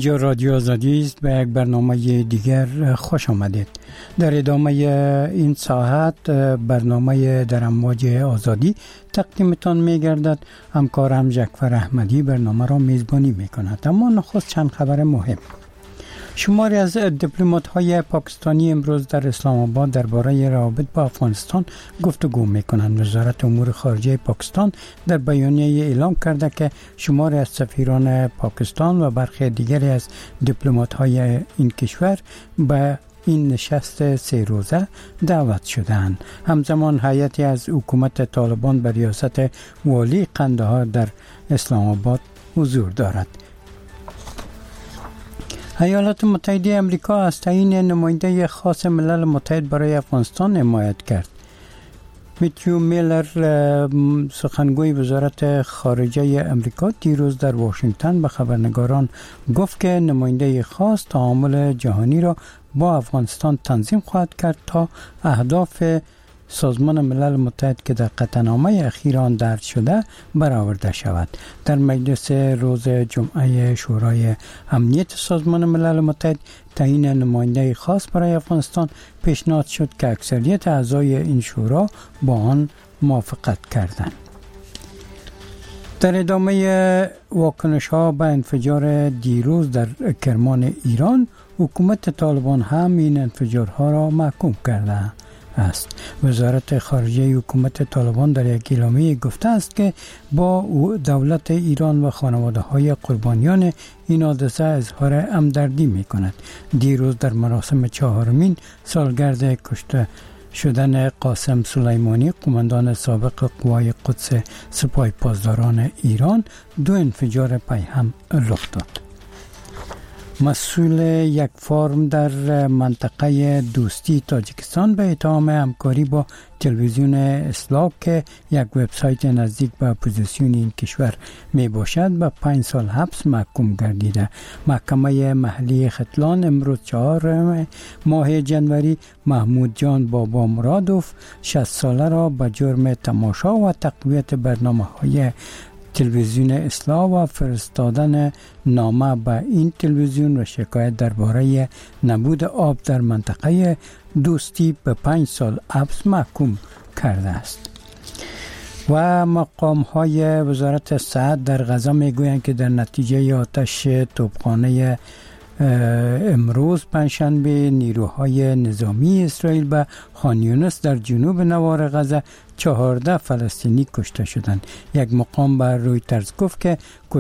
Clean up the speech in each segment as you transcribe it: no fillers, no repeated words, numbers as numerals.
اینجا رادیو آزادی است. به یک برنامه دیگر خوش آمدید. در ادامه این ساعت برنامه در امواج آزادی تقدیمتان می گردد. همکارم جعفر احمدی برنامه را میزبانی می کند. اما نخست چند خبر مهم. شماری از دیپلمات‌های پاکستانی امروز در اسلام آباد درباره روابط با افغانستان گفتگو می‌کنند. وزارت امور خارجه پاکستان در بیانیه اعلام کرده که شماری از سفیران پاکستان و برخی دیگری از دیپلمات‌های این کشور به این نشست 3 روزه دعوت شدند. همزمان هیئتی از حکومت طالبان به ریاست والی قندهار در اسلام آباد حضور دارد. ایالات متحده آمریکا از تعیین نماینده خاص ملل متحد برای افغانستان حمایت کرد. میتیو میلر سخنگوی وزارت خارجه آمریکا دیروز در واشنگتن به خبرنگاران گفت که نماینده خاص تعامل جهانی را با افغانستان تنظیم خواهد کرد تا اهداف سازمان ملل متحد که در قطعنامه اخیر آن درج شده برآورده شود. در مجلس روز جمعه شورای امنیت سازمان ملل متحد تعیین نماینده خاص برای افغانستان پیشنهاد شد که اکثریت اعضای این شورا با آن موافقت کردند. در ادامه واکنش‌ها به انفجار دیروز در کرمان ایران، حکومت طالبان هم این انفجارها را محکوم کرده است. وزارت خارجه حکومت طالبان در یک اعلامیه گفته است که با دولت ایران و خانواده‌های قربانیان این حادثه اظهار همدردی می‌کند. دیروز در مراسم 4مین سالگرد کشته شدن قاسم سلیمانی، قماندان سابق قوای قدس سپاه پاسداران ایران، 2 انفجار پیهم رخ داد. مسئول یک فارم در منطقه دوستی تاجیکستان به اتهام همکاری با تلویزیون اصلاح که یک وبسایت نزدیک به اپوزیسیون این کشور می باشد به 5 سال حبس محکوم گردیده. محکمه محلی ختلان امروز 4 ماه جنوری محمود جان بابا مرادوف 60 ساله را به جرم تماشا و تقویت برنامه‌های تلویزیون اصلاح و فرستادن نامه به این تلویزیون و شکایت درباره نبود آب در منطقه دوستی به 5 سال حبس محکوم کرده است. و مقام‌های وزارت صحت در غزه میگویند که در نتیجه آتش توپخانه امروز پنجشنبه نیروهای نظامی اسرائیل به خان یونس در جنوب نوار غزه 14 فلسطینی کشته شدند. یک مقام به رویترز گفت که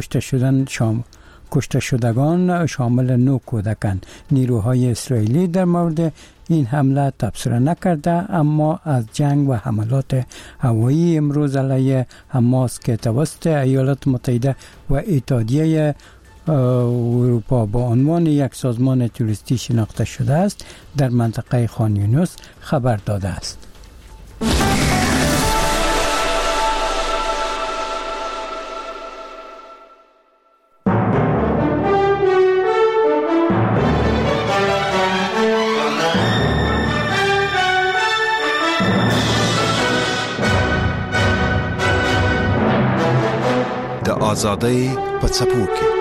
کشته شدگان شامل 9 کودکان. نیروهای اسرائیلی در مورد این حمله تبصره نکرده، اما از جنگ و حملات هوایی امروز علیه حماس که توسط ایالات متحده و اتحادیه اروپا با عنوان یک سازمان توریستی شناخته شده است در منطقه خان یونس خبر داده است. د آزادی په څپو کې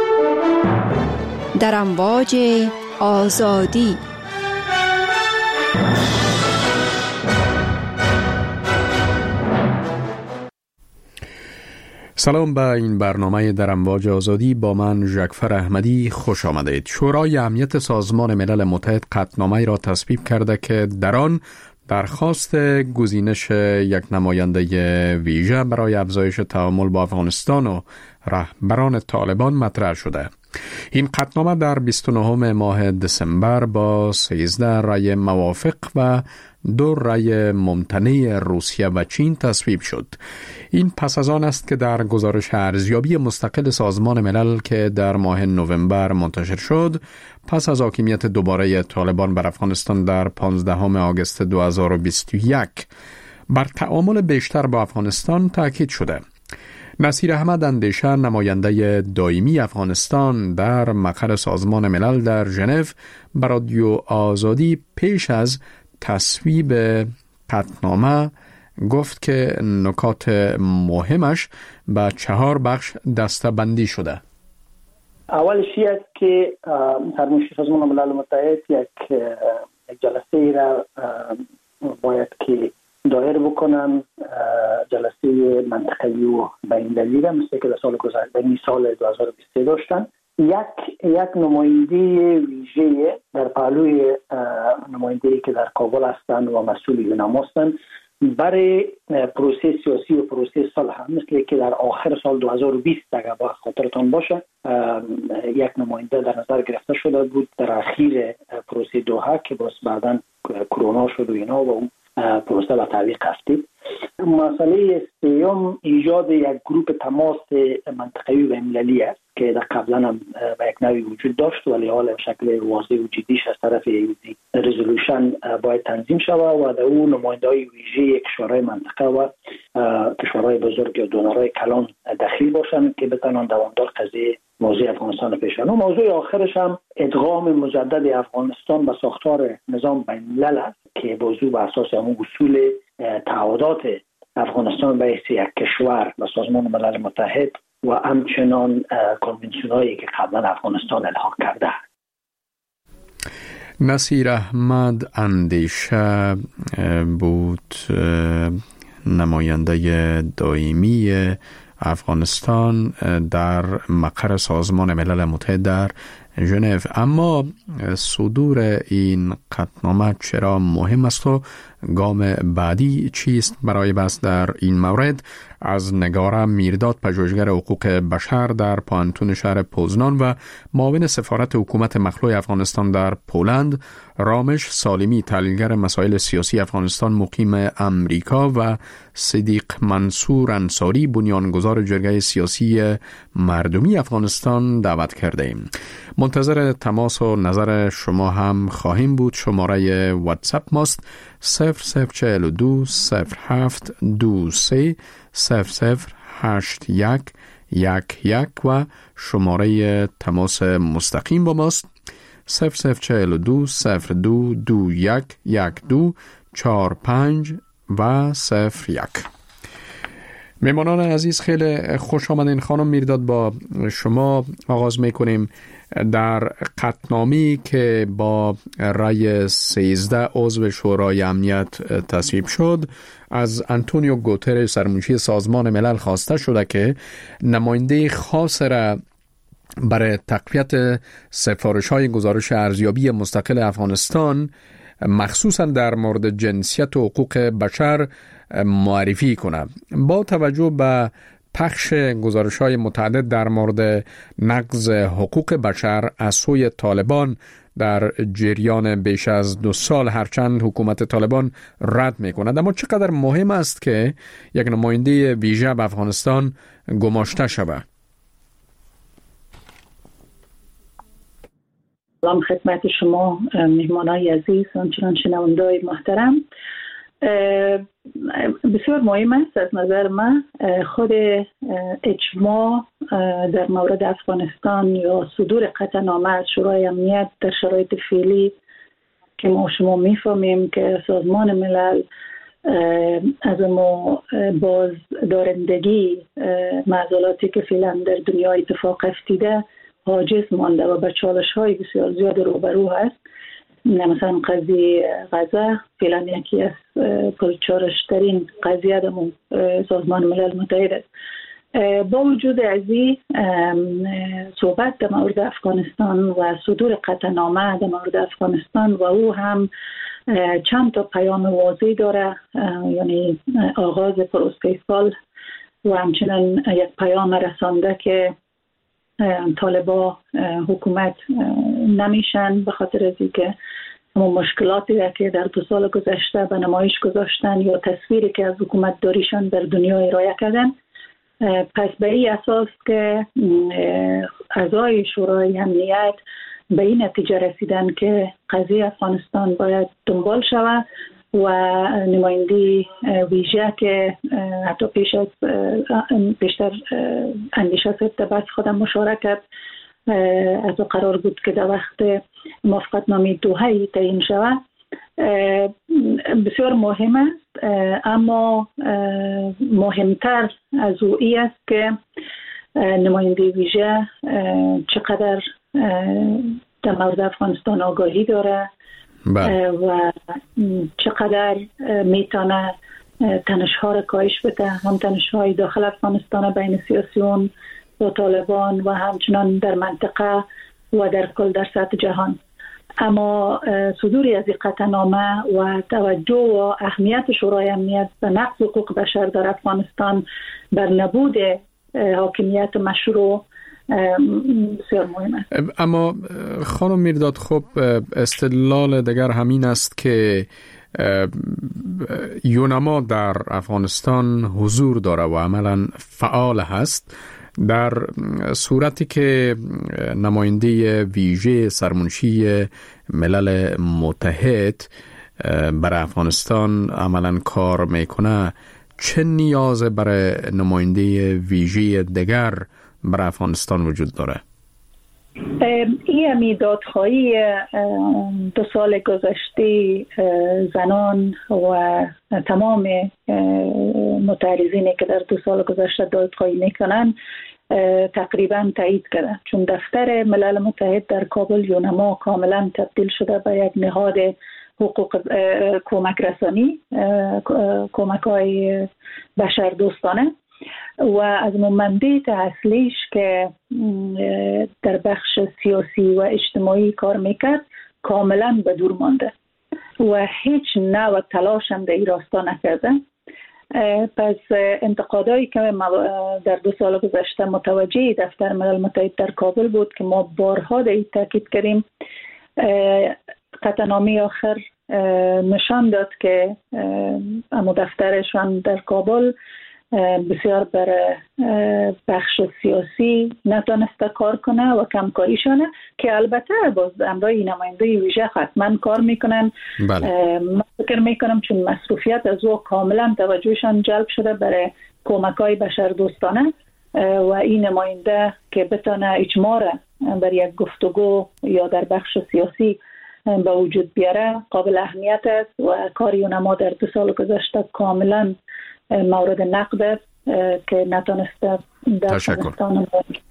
در امواج آزادی. سلام به این برنامه در امواج آزادی با من جعفر احمدی خوش آمدید. شورای امنیت سازمان ملل متحد قطعنامه‌ای را تصویب کرده که در آن درخواست گزینش یک نماینده ویژه برای افزایش تعامل با افغانستان و رهبران طالبان مطرح شده. این قطعنامه در 29 ماه دسامبر با 13 رأی موافق و 2 رأی ممتنع روسیه و چین تصویب شد. این پس از آن است که در گزارش ارزیابی مستقل سازمان ملل که در ماه نوامبر منتشر شد، پس از حاکمیت دوباره طالبان بر افغانستان در 15 آگوست 2021 بر تعامل بیشتر با افغانستان تاکید شده. نصیر احمد اندیشه، نماینده دائمی افغانستان در مقر سازمان ملل در ژنو، به رادیو آزادی پیش از تصویب قطعنامه گفت که نکات مهمش به 4 بخش دسته بندی شده. اولش است که سرمنشی سازمان ملل متحد یک جلسه را باید که دایر بکنن، جلسه منطقه‌ای و بین‌المللی را مثل که در سال گذشته سال 2023 داشتن. یک نماینده ویژه در پهلوی نماینده‌ای که در کابل هستند و مسئول یونام هستند برای پروسه سیاسی و پروسه صلح، مثل که در آخر سال 2020 اگر با خاطرتان باشه یک نماینده در نظر گرفته شده بود در اخیر پروسه دوحه که باز بعداً کرونا شد و اینا و اون پروسه به تعویق افتاد. مسئله سوم ایجاد یک گروپ تماس منطقه‌ای و ملی است که در قبلا هم به یک نوعی وجود داشت ولی حالا به شکل واضح و جدیش از طرف رزولوشن باید تنظیم شود و در اون نماینده‌های ویژه کشورهای منطقه و کشورهای بزرگ و دونرهای کلان دخیل باشند که بتوانند دوامدار قضیه موضوع افغانستان پیش ببرند. موضوع آخرش هم ادغام مجدد افغانستان به ساختار نظام بین‌الملل است که موضوع بر اساس همون اصول تعهدات افغانستان به حیث یک کشور و سازمان ملل متحد و همچنان کنوانسیون‌هایی که قبلا افغانستان الحاق کرده. نصیر احمد اندیشه بود، نماینده دائمی افغانستان در مقر سازمان ملل متحد در ژنو. اما صدور این قطعنامه چرا مهم است و گام بعدی چیست برای بحث در این مورد؟ از نگاره میرداد، پژوهشگر حقوق بشر در پانتون شهر پوزنان و معاون سفارت حکومت مخلوع افغانستان در پولند، رامش سالمی، تحلیلگر مسائل سیاسی افغانستان مقیم امریکا و صدیق منصور انصاری، بنیانگذار جرگه سیاسی مردمی افغانستان دعوت کرده ایم. منتظر تماس و نظر شما هم خواهیم بود. شماره واتساپ ماست 0042 07 23 008111 و شماره تماس مستقیم با ماست 0042 02 21 12 45 و 01. میمانان عزیز، خیلی خوش آمدین. خانم میرداد، با شما آغاز میکنیم. در قطعنامه‌ای که با رأی 13 عضو شورای امنیت تصویب شد، از انتونیو گوترش سرمنشی سازمان ملل خواسته شده که نماینده خاص را برای تقویت سفارش‌های گزارش ارزیابی مستقل افغانستان مخصوصا در مورد جنسیت و حقوق بشر معرفی کنه. با توجه به پخش گزارش‌های متعدد در مورد نقض حقوق بشر از سوی طالبان در جریان بیش از 2 سال، هرچند حکومت طالبان رد می‌کند، اما چقدر مهم است که یک نماینده ویژه به افغانستان گماشته شود؟ سلام خدمت شما مهمانای عزیز، همچنان شنونده‌های محترم. بسیار مهم است از نظر من خود اجماع در مورد افغانستان یا صدور قطعنامه از شورای امنیت در شرایط فعلی که ما شما میفهمیم که سازمان ملل از ما باز دارندگی معضلاتی که فعلا در دنیا اتفاق افتیده عاجز مانده و به چالش‌های بسیار زیاد روبرو هست. مثلا قضیه غزه فعلا یکی از پرچالش‌ترین قضیه در سازمان ملل متحد است. با وجود از این صحبت در مورد افغانستان و صدور قطعنامه در مورد افغانستان و او هم چند تا پیام واضح داره، یعنی آغاز پروسه صلح و همچنین یک پیام رسانده که طالبان حکومت نمیشن به خاطر از اینکه همون مشکلاتی را که در 2 سال گذشته به نمایش گذاشتن یا تصویری که از حکومت داریشان در دنیا ارائه کردن. پس به این اساس که اعضای شورای امنیت به این نتیجه رسیدن که قضیه افغانستان باید دنبال شود و نماینده ویژه که حتی پیشتر اندیشه ارتباط خودم مشارکت از قرار بود که در وقت موافقتنامه دوحه تعیین شود بسیار مهم است. اما مهمتر از او است که نماینده ویژه چقدر در مورد افغانستان آگاهی داره و چقدر میتونه تنش‌ها را کاهش بده، هم تنش‌های داخل افغانستان بین سیاسیون و طالبان و همچنان در منطقه و در کل در سطح جهان. اما صدوری از این قطعنامه و توجه و اهمیت شورای امنیت به نقض حقوق بشر در افغانستان بر نبود حاکمیت مشروع بسیار مهم است. اما خانم میرداد، خب استدلال دیگر همین است که یونما در افغانستان حضور داره و عملا فعال هست، در صورتی که نماینده ویژه سرمنشی ملل متحد برای افغانستان عملا کار میکنه، چه نیاز برای نماینده ویژه دیگر برای افغانستان وجود داره؟ این دادخواهی 2 سال گذشته زنان و تمام معترضینی که در 2 سال گذشته دادخواهی میکنن تقریبا تایید کرده، چون دفتر ملل متحد در کابل یونما کاملا تبدیل شده به یک نهاد حقوق کمک رسانی، کمک های بشر دوستانه و از منبع اصلیش که در بخش سیاسی و اجتماعی کار میکرد کاملا به دور مانده و هیچ نوع تلاش هم در این راستا نکرده. پس انتقادایی که در 2 سال گذشته متوجه دفتر ملل متحد در کابل بود که ما بارها در این تاکید کردیم، قطعنامه آخر نشان داد که اما دفترشان در کابل بسیار بر بخش سیاسی نتونسته کار کنه و کمکاریشانه که البته باز همراه نماینده ویژه حتما کار میکنن. من فکر میکنم چون مصروفیت از او کاملا توجهشان جلب شده برای کمکای بشر دوستانه و این نماینده که بتونه اجماع بر یک گفتگو یا در بخش سیاسی به وجود بیاره قابل اهمیت است و کار یونما در 2 سال گذشته کاملا مورد نقد است که نتونسته در افغانستان.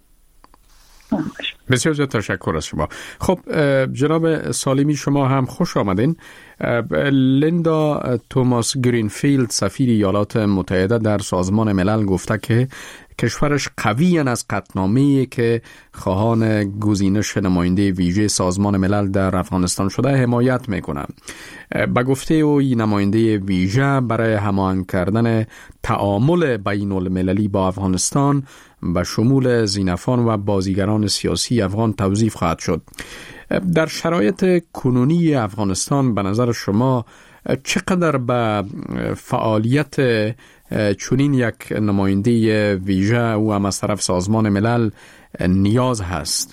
بسیار زیاد تشکر از شما. خب جناب سالمی، شما هم خوش آمدین. لیندا توماس گرینفیلد سفیر ایالات متحده در سازمان ملل گفته که کشورش قویاً از قطعنامه‌ای که خواهان گزینش نماینده ویژه سازمان ملل در افغانستان شده حمایت میکنه. به گفته او این نماینده ویژه برای هماهنگ کردن تعامل بین المللی با افغانستان به شمول زینفان و بازیگران سیاسی افغان توظیف خواهد شد. در شرایط کنونی افغانستان به نظر شما چقدر به فعالیت چنین یک نماینده ویژه و هم از طرف سازمان ملل نیاز هست؟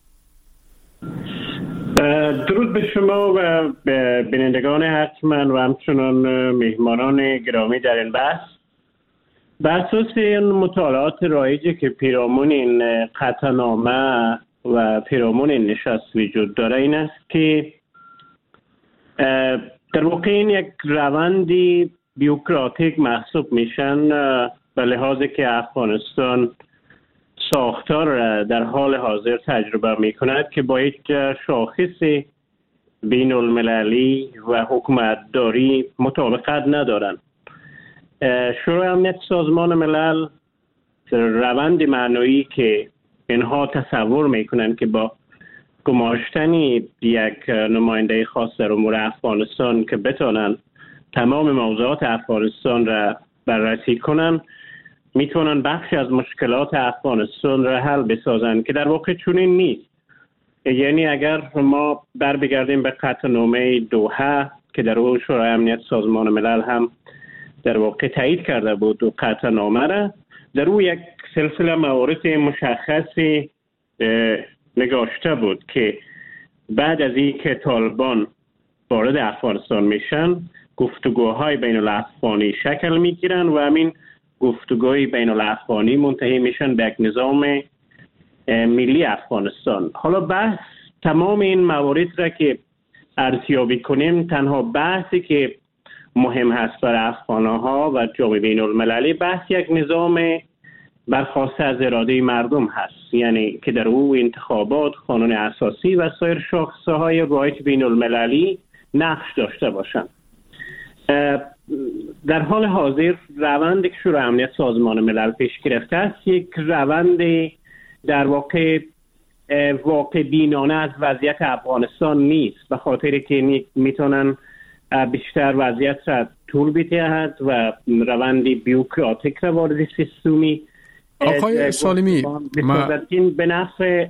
درود به شما و به بینندگان حتما و همچنان مهمانان گرامی در این بحث. بر اساس این مطالعات رایجی که پیرامون این قطعنامه و پیرامون این نشست وجود داره این است که در واقع این یک روندی بیوکراتیک محسوب میشن به لحاظی که افغانستان ساختار در حال حاضر تجربه میکند که با یک شاخص بین المللی و حکومتداری مطابقت ندارند. شورای امنیت سازمان ملل روند معنایی که اینها تصور میکنند که با گماشتن یک نماینده خاص در امور افغانستان که بتونن تمام موضوعات افغانستان را بررسی کنن میتونن بخشی از مشکلات افغانستان را حل بسازن که در واقع چنین نیست. یعنی اگر ما بگردیم به قطعنامه دوحه که در اون شورای امنیت سازمان ملل هم در واقع تایید کرده بود و قطعنامه را در اون یک سلسله موارد مشخصی نگاشته بود که بعد از این که طالبان وارد افغانستان میشن گفتگوهای بین الافغانی شکل میگیرن و همین گفتگوهای بین الافغانی منتهی میشن به یک نظام ملی افغانستان. حالا بحث تمام این موارد را که ارزیابی کنیم، تنها بحثی که مهم هست برای افغانها و جامعه بین المللی بحث یک نظام برخواسته از اراده مردم هست، یعنی که در او انتخابات، قانون اساسی و سایر شاخصه‌های رایج بین المللی نقش داشته باشند. در حال حاضر روندی که شورای امنیت سازمان ملل پیش گرفته است یک روند در واقع بینانه از وضعیت افغانستان نیست، به خاطر که میتونن بیشتر وضعیت را طول بدهد و روند بیوکراتیک را وارد سیستمی. آقای سالمی، به نفع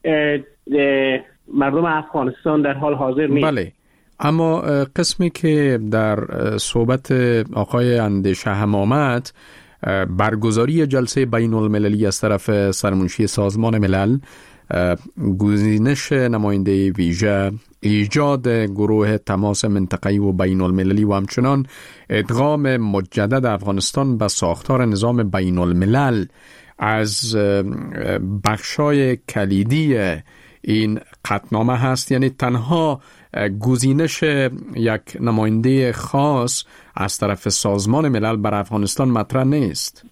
مردم افغانستان در حال حاضر نیست. بله، اما قسمی که در صحبت آقای اندیشه هم آمد، برگزاری جلسه بین المللی از طرف سرمنشی سازمان ملل، گزینش نماینده ویژه، ایجاد گروه تماس منطقه‌ای و بین المللی و همچنان ادغام مجدد افغانستان به ساختار نظام بین الملل از بخشای کلیدی این قطعنامه هست. یعنی تنها گزینش یک نماینده خاص از طرف سازمان ملل بر افغانستان مطرح نیست.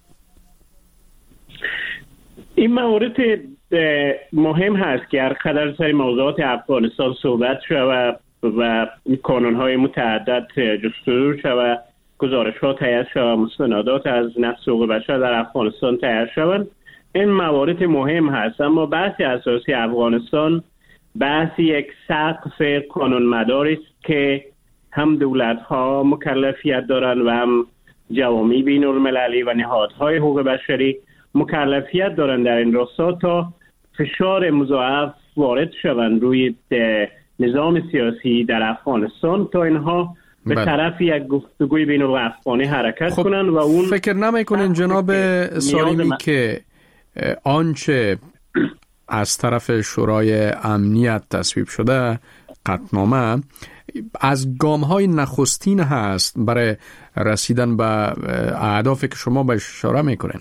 این مورد مهم هست که هر قدر سر موضوعات افغانستان صحبت شود و کانون‌های متعدد جستجو شود، گزارش‌ها تهیه شود، مستندات از نقض حقوق بشر در افغانستان تهیه شود، این موارد مهم هست. اما بحث اساسی افغانستان بحث یک سقف قانون‌مدار است که هم دولت‌ها مکلفیت دارند و هم جوامع بین‌المللی و نهادهای حقوق بشری مکلفیت دارند در این راستا تا فشار مضاعف وارد شوند روی نظام سیاسی در افغانستان تا اینها به طرف یک گفتگوی بین الافغانی حرکت کنند. و اون فکر نمی‌کنین جناب سالمی که آنچه از طرف شورای امنیت تصویب شده قطعنامه از گام‌های نخستین هست برای رسیدن به اهدافی که شما به اشاره می‌کنین؟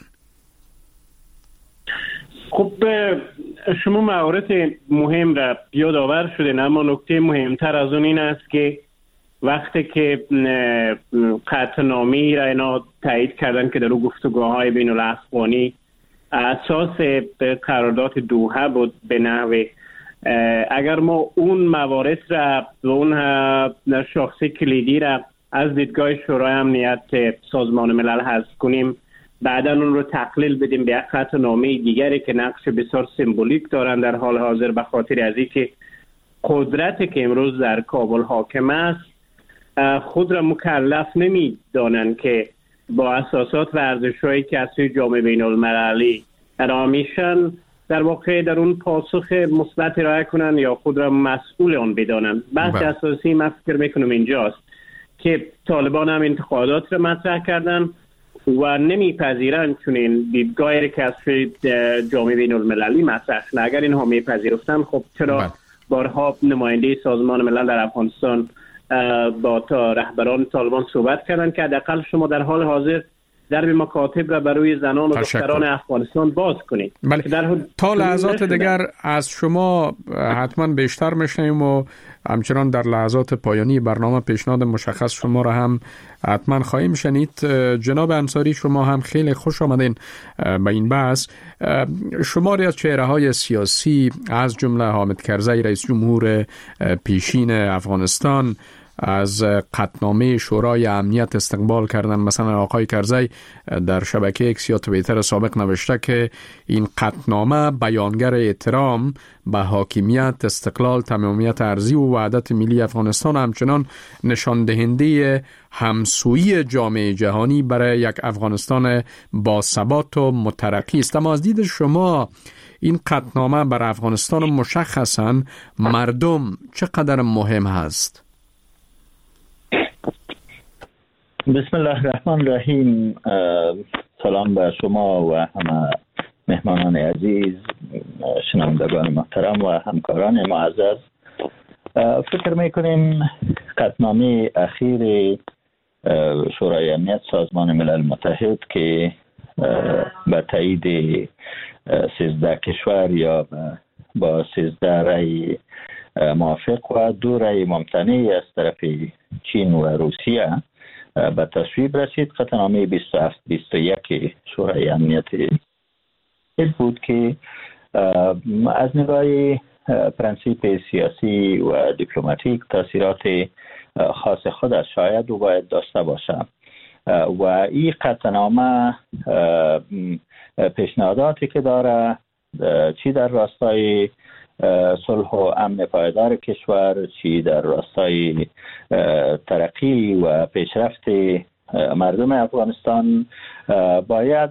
خب شما موارد مهم را یادآور شدین، اما نکته مهمتر از اون این است که وقتی که قطعنامه را اینا تایید کردن که در اون گفتگوهای بین الافغانی اساس قرارداد دوحه بود به نحوه، اگر ما اون موارد را و اون شاخص کلیدی را از دیدگاه شورای امنیت سازمان ملل حذف کنیم، بعدا اون رو تقلیل بدیم به یک قطعنامه دیگری که نقش بسیار سمبولیک دارن در حال حاضر، به خاطر از اینکه قدرتی که امروز در کابل حاکم است خود را مکلف نمی دانند که با اساسات و ارزش‌هایی که از سوی جامعه بین‌المللی ارائه میشن در واقع در اون پاسخ مثبت ارائه کنن یا خود را مسئول آن بدانند. بحث اساسی من فکر میکنم اینجاست که طالبان هم انتقادات را مطرح کردن و نمیپذیرن چون این دیدگاهی که از جامعه بین المللی مطرح شده. اگر اینها میپذیرفتن خب چرا بارها نماینده سازمان ملل در افغانستان با رهبران طالبان صحبت کردن که حداقل شما در حال حاضر درب مکاتب را برای زنان و دختران افغانستان باز کنید. بله. تا لحظات دیگر از شما حتما بیشتر میشنیم و همچنان در لحظات پایانی برنامه پیشنهاد مشخص شما را هم حتما خواهیم شنید. جناب انصاری، شما هم خیلی خوش آمدین به این بحث. شماری از چهره‌های سیاسی از جمله حامد کرزی رئیس جمهور پیشین افغانستان از قطعنامه شورای امنیت استقبال کردن. مثلا آقای کرزی در شبکه ایکس یا توییتر سابق نوشته که این قطعنامه بیانگر احترام به حاکمیت، استقلال، تمامیت ارضی و وحدت ملی افغانستان، همچنان نشان دهنده همسویی جامعه جهانی برای یک افغانستان با ثبات و مترقی است. اما از دید شما این قطعنامه بر افغانستان مشخصاً مردم چقدر مهم هست؟ بسم الله الرحمن الرحیم. سلام به شما و همه مهمانان عزیز، شنوندگان محترم و همکاران معزز. فکر میکنیم قطعنامه اخیر شورای امنیت سازمان ملل متحد که با تایید 13 کشور یا با 13 رأی موافق و 2 رأی ممتنع از طرف چین و روسیه به تصویب رسید. قطعنامه 27-21 شورای امنیت این بود که از نگاه پرنسیپ سیاسی و دیپلماتیک تاثیرات خاص خودش شاید و باید داشته باشه و این قطعنامه پیشنهاداتی که داره چی در راستای صلح و امن پایدار کشور، چی در راستای ترقی و پیشرفت مردم افغانستان باید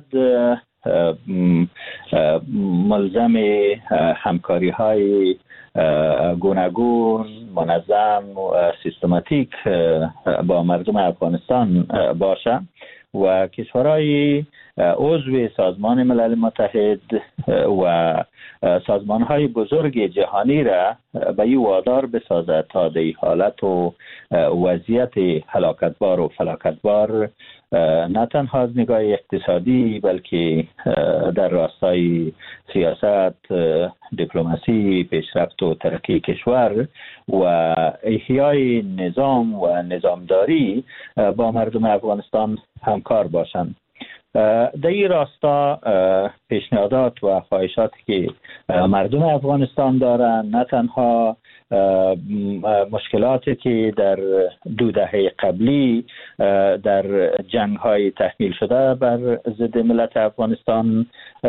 ملزم همکاری های گوناگون، منظم و سیستماتیک با مردم افغانستان باشه و کشورهای عضو سازمان ملل متحد و سازمان‌های بزرگ جهانی را به این وادار بسازد تا در حالت و وضعیت هلاکتبار و فلاکتبار نه تنها از نگاه اقتصادی بلکه در راستای سیاست، دیپلماسی، پیشرفت و ترقی کشور و احیای نظام و نظامداری با مردم افغانستان همکار باشند. در این راستا پیشنهادات و خواهشاتی که مردم افغانستان دارند نه تنها مشکلاتی که در 2 دهه قبلی در جنگ‌های تحمیل شده بر ضد ملت افغانستان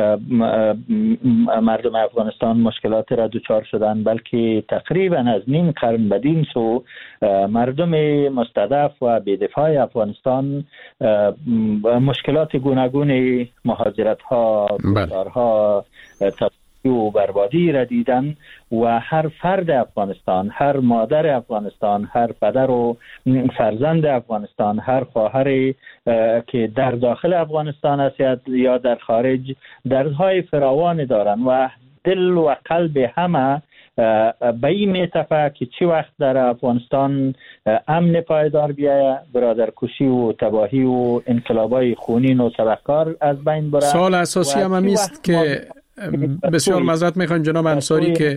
مردم افغانستان مشکلات را دچار شدند، بلکه تقریبا از نیم قرن بدین سو مردم مستضعف و بی‌دفاع افغانستان مشکلات گوناگون مهاجرت‌ها، گذارها، و بربادی را دیدن و هر فرد افغانستان، هر مادر افغانستان، هر پدر و فرزند افغانستان، هر خواهر که در داخل افغانستان است یا در خارج دردهای فراوان دارن و دل و قلب همه به این میتفه که چی وقت در افغانستان امن پایدار بیاید، برادرکشی و تباهی و انقلابای خونین و تبهکار از بین بره. سوال اساسی هم است که بسیار معذرت میخوایم جناب انصاری که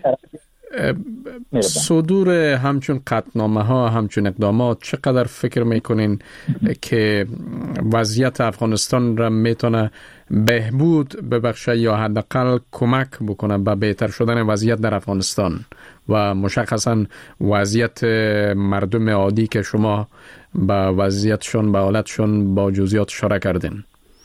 صدور همچون قطعنامه ها، همچون اقدامات چقدر فکر میکنین که وضعیت افغانستان را میتونه بهبود ببخشه یا حداقل کمک بکنه به بهتر شدن وضعیت در افغانستان و مشخصا وضعیت مردم عادی که شما به وضعیتشون، به حالتشون با جزئیات اشاره کردین؟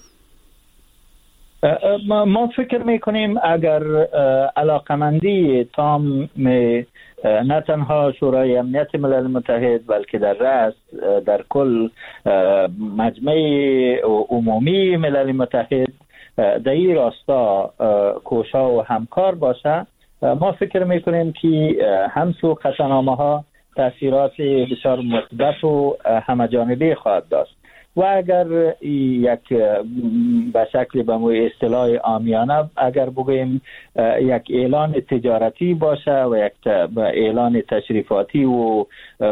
ما فکر میکنیم اگر علاقمندی تام نه تنها شورای امنیت ملل متحد بلکه در رأس در کل مجمع عمومی ملل متحد در این راستا کوشا و همکار باشه، ما فکر میکنیم که همسو قطعنامه ها تاثیرات بسیار مثبت و همه‌جانبه خواهد داشت و اگر یک به شکل به اصطلاح عامیانه اگر بگوییم یک اعلان تجارتی باشه و یک اعلان تشریفاتی و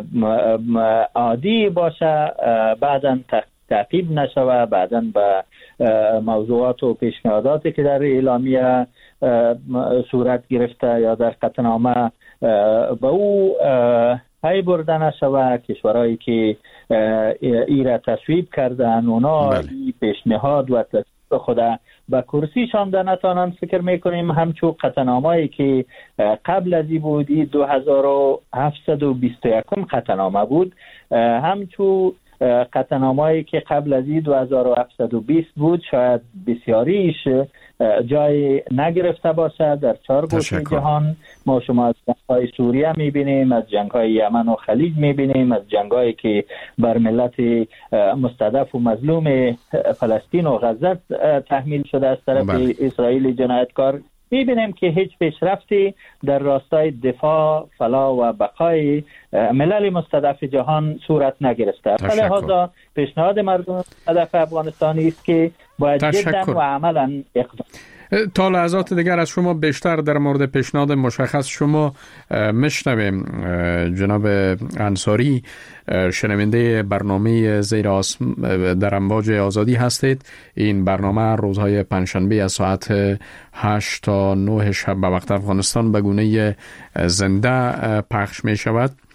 عادی باشه بعداً تعقیب نشوه، بعداً به موضوعات و پیشنهاداتی که در اعلامیه صورت گرفته یا در قطعنامه به او پی برده نشوه، کشورهایی که ای را تصویب کردن اونا این پیشنهاد و تصویب خود به کرسی شانده نتانند. فکر میکنیم همچون قطعنامه‌ای که قبل از این بودی 2721 قطعنامه بود، همچون قطعنامه‌ای که قبل از این 2720 بود شاید بسیاریش جای نگرفته باشه در 4 گوشه جهان. ما شما از جنگ‌های سوریه می‌بینیم، از جنگ‌های یمن و خلیج می‌بینیم، از جنگ‌هایی که بر ملت مستضعف و مظلوم فلسطین و غزه تحمیل شده از طرف اسرائیل جنایتکار، می‌بینیم که هیچ پیشرفتی در راستای دفاع، فلاح و بقای ملل مستضعف جهان صورت نگرفته. لذا پیشنهاد مردم مستضعف افغانستانی است که باید جداً و عملاً اقدام. تا لحظات دیگر از شما بیشتر در مورد پیشنهاد مشخص شما میشنویم. جناب انصاری، شنونده برنامه زیر در امواج آزادی هستید. این برنامه روزهای پنجشنبه از ساعت 8 تا 9 شب به وقت افغانستان به گونه زنده پخش می شود.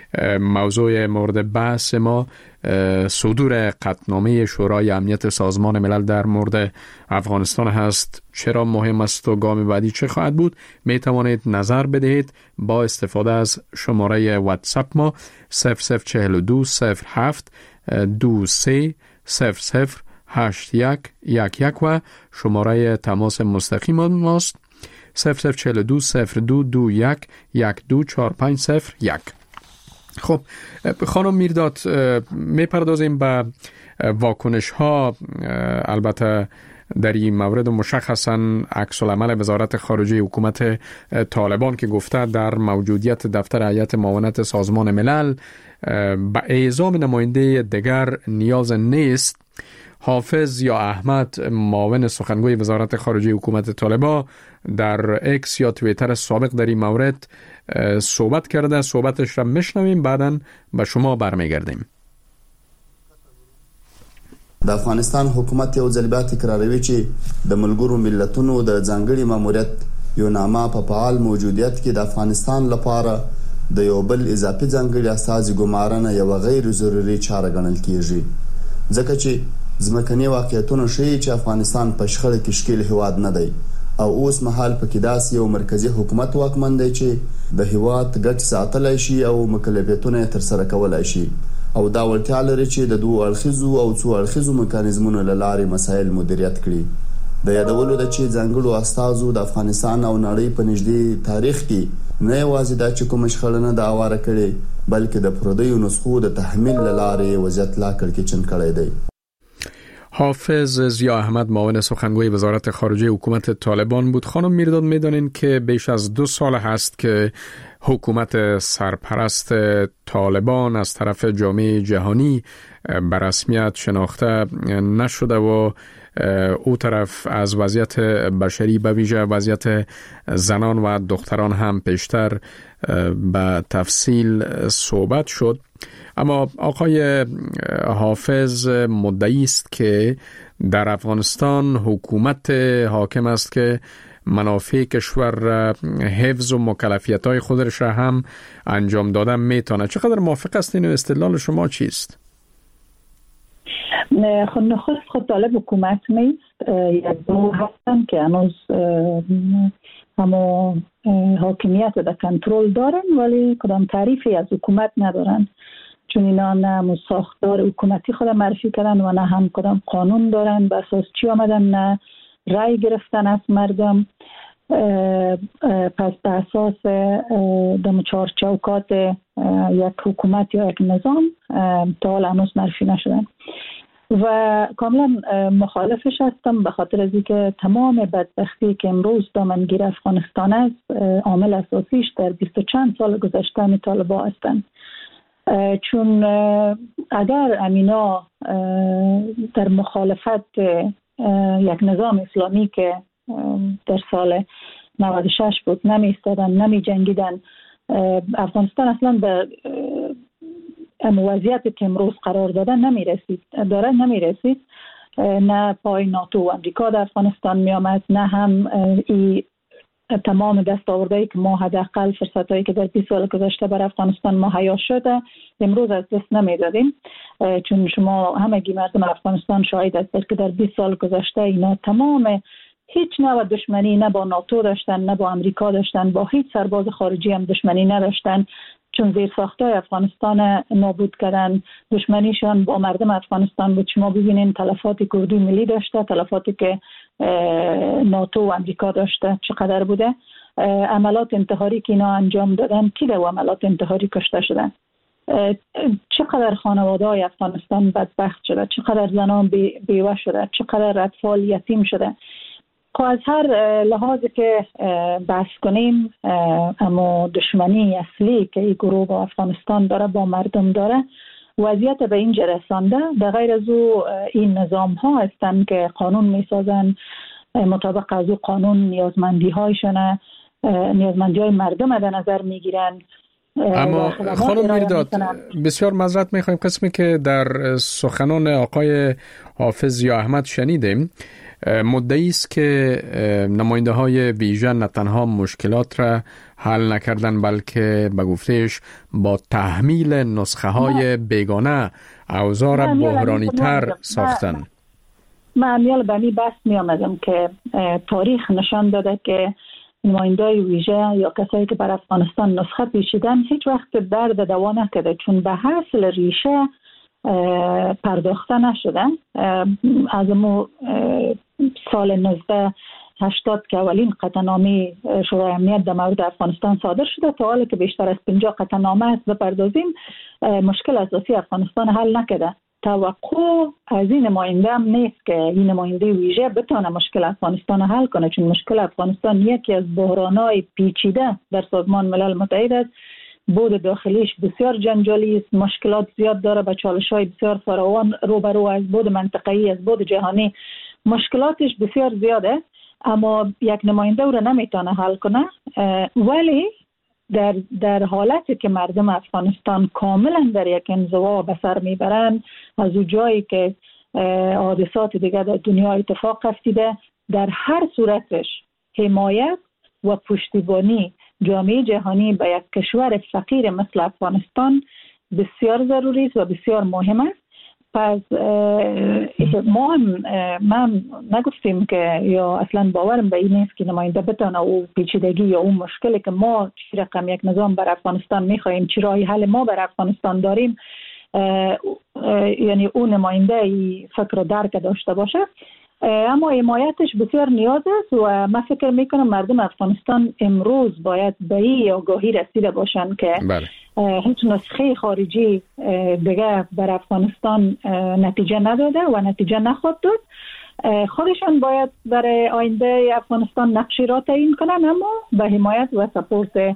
موضوع مورد بحث ما صدور قطعنامه شورای امنیت سازمان ملل در مورد افغانستان هست. چرا مهم است و گام بعدی چه خواهد بود؟ می توانید نظر بدهید با استفاده از شماره واتساپ ما 0042 07 23 00 8111 و شماره تماس مستقیم ماست 0042 0221 124501. خب خانم میرداد، میپردازیم به واکنش ها. البته در این مورد مشخصا عکس العمل وزارت خارجه حکومت طالبان که گفته در موجودیت دفتر هیئت معاونت سازمان ملل به اعزام نماینده دیگر نیاز نیست. حافظ یا احمد، معاون سخنگوی وزارت خارجه حکومت طالبان، در اکس یا توییتر سابق در این مورد صحبت کرده. صحبتش را میشنویم، بعداً به شما برمیگردیم. د افغانستان حکومت یو ځل بیا تکراروي چې د ملګرو ملتونو د ځانګړي ماموریت یو نامه په فعال موجودیت کې د افغانستان لپاره د یو بل اضافي ځانګړي اساسي ګمارنه یو غیر ضروري چاره ګڼل کیږي، ځکه چې ځمکني واقعیتونه ښیي چې افغانستان په شخړه کې ښکیل هیواد نه دی او اوس مهال پکې داسې یو مرکزی حکومت واکمن دی چې د هیواد ګټې ساتلای شي او مکلفیتونه یې ترسره کولای شي او دا وړتیا لري چې د دوه اړخیزو او څو اړخیزو میکانیزمونو له لارې مسایل مدیریت کړي. د یادولو ده چې ځانګړو استازو د افغانستان او نړۍ په نږدې تاریخ کې نه یوازې دا چې کوم شخړه د اواره کړي بلکې د پردیو نسخو د تحمیل له لارې وضعیت لا کړکېچن کړی دی. حافظ ضیا احمد، معاون سخنگوی وزارت خارجه حکومت طالبان بود. خانم میرداد، میدانین که بیش از 2 سال هست که حکومت سرپرست طالبان از طرف جامعه جهانی به رسمیت شناخته نشده و او طرف از وضعیت بشری به ویژه وضعیت زنان و دختران هم پیشتر به تفصیل صحبت شد. اما آقای حافظ مدعی است که در افغانستان حکومت حاکم است که منافع کشور حفظ و مکلفیت‌های خودش را هم انجام دادن میتونه. چقدر موافق هستین و استدلال شما چیست؟ خود طالب حکومت نیست. یک دو هستن که هنوز همو حاکمیت و کنترل دارن ولی کدام تعریفی از حکومت ندارن، چون اینا نه ساختار حکومتی خود معرفی کردن و نه هم کدام قانون دارن به اساس چی آمدن، نه رای گرفتن از مردم. پس به اساس دم چهار چوکات یک حکومت یا یک نظام تا حال هنوز معرفی نشدن و کاملا مخالفش هستم، به خاطر از اینکه تمام بدبختی که امروز دامنگیر افغانستان است عامل اساسیش در 20 چند سال گذشته طالبان هستند. چون اگر امینا در مخالفت یک نظام اسلامی که در سال 96 بود نمی ایستادن، نمی جنگیدن، افغانستان اصلا به وضعیتی که امروز قرار دادن نمی رسید. نه پای ناتو و امریکا در افغانستان می آمد، نه هم تمام دستاوردهایی که ما حداقل فرصتایی که در 20 سال گذشته بر افغانستان مهیا شده امروز از دست نمی دادیم. چون شما همگی مردم افغانستان شاهد هستید که در 20 سال گذشته اینا تمام هیچ نوع دشمنی نه با ناتو داشتن، نه با امریکا داشتن، با هیچ سرباز خارجی هم دشمنی نداشتن، چون زیر ساختای افغانستان نابود کردن. دشمنیشان با مردم افغانستان بود. شما ببینین تلفات کردی ملی داشته، تلفاتی که ناتو و امریکا داشته چقدر بوده. عملات انتحاری که اینا انجام دادن، کی در عملات انتحاری کشته شدن، چقدر خانواده های افغانستان بدبخت شده، چقدر زنان بیوه شده، چقدر اطفال یتیم شده. از هر لحاظی که بحث کنیم، اما دشمنی اصلی که این گروه با افغانستان داره، با مردم داره، وضعیت به اینجا رسانده. در غیر از او این نظام ها هستند که قانون می سازن، مطابق از او قانون نیازمندی هایشونه، نیازمندی های مردم در نظر می گیرن. اما خانم میرداد، بسیار معذرت میخوایم، قسمی که در سخنان آقای حافظ ضیا احمد شنیدیم مدعی است که نماینده های ویژه نه تنها مشکلات را حل نکردن بلکه به گفتهش با تحمیل نسخه های بیگانه اوضاع را بحرانی تر ساختن. من به بحث می آمدم که تاریخ نشان داده که نمایندای ویژه یا کسایی که بر افغانستان نسخه پیچیدن هیچ وقت درد دوا نکرده، چون به اصل ریشه پرداخته نشدن. از مو سال 1980 که اولین قطعنامه شورای امنیت در مورد افغانستان صادر شده تا حالا که بیشتر از 50 قطعنامه است بپردازیم، مشکل اساسی افغانستان حل نکرده. توقع از این نماینده هم نیست که این نماینده ویژه بتونه مشکل افغانستان حل کنه، چون مشکل افغانستان یکی از بحران‌های پیچیده در سازمان ملل متحد است. بود داخلیش بسیار جنجالی است، مشکلات زیاد داره، با چالش‌های بسیار فراوان روبرو از بود منطقه‌ای از بود جهانی مشکلاتش بسیار زیاده، اما یک نماینده او را نمیتونه حل کنه. ولی در حالتی که مردم افغانستان کاملا در یک انزوا به سر میبرند، از اون جایی که حادثات دیگه در دنیا اتفاق افتیده، در هر صورتش حمایت و پشتیبانی جامعه جهانی به یک کشور فقیر مثل افغانستان بسیار ضروری است و بسیار مهم است. پس ما هم نگفتیم که یا اصلا باورم به این نیست که نماینده بتونه او پیچیدگی یا اون مشکلی که ما چی رقم یک نظام بر افغانستان میخواهیم، چی راه حل ما بر افغانستان داریم، یعنی اون نماینده ای فکر و درک داشته باشه. اما حمایتش بسیار نیاز است و من فکر میکنم مردم افغانستان امروز باید به این آگاهی رسیده باشن که هیچ نسخه خارجی دیگه بر افغانستان نتیجه نداده و نتیجه نخواهد داد. خودشان باید برای آینده افغانستان نقشی را تعیین کنن، اما به حمایت و سپورت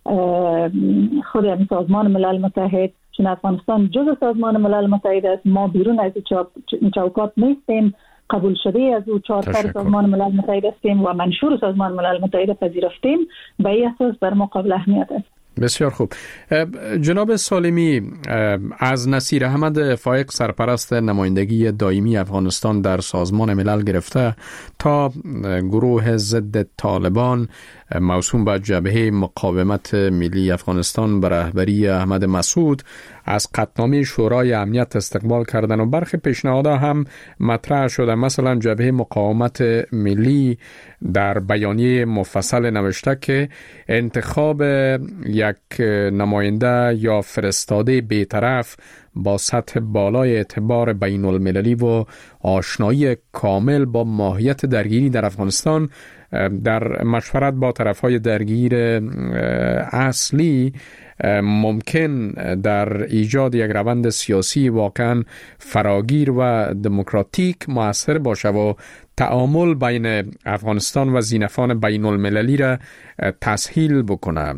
خود سازمان ملل متحد، چون افغانستان جزء سازمان ملل متحد است. ما بیرون از این چوکات نیستیم، قبول شده از او چارتر سازمان ملل متحد هستیم و منشور سازمان ملل متحد پذیرفتیم. به این اساس بر ما قابل اهمیت است. بسیار خوب. جناب سالمی، از نصیر احمد فائق سرپرست نمایندگی دائمی افغانستان در سازمان ملل گرفته تا گروه ضد طالبان موسوم به جبهه مقاومت ملی افغانستان به رهبری احمد مسعود از قطعنامه شورای امنیت استقبال کردن و برخی پیشنهادها هم مطرح شده. مثلا جبهه مقاومت ملی در بیانیه مفصل نوشته که انتخاب یک نماینده یا فرستاده بی‌طرف با سطح بالای اعتبار بین المللی و آشنایی کامل با ماهیت درگیری در افغانستان در مشورت با طرفهای درگیر اصلی ممکن در ایجاد یک روند سیاسی واقعا فراگیر و دموکراتیک مؤثر باشه و تعامل بین افغانستان و زینفان بین المللی را تسهیل بکنه.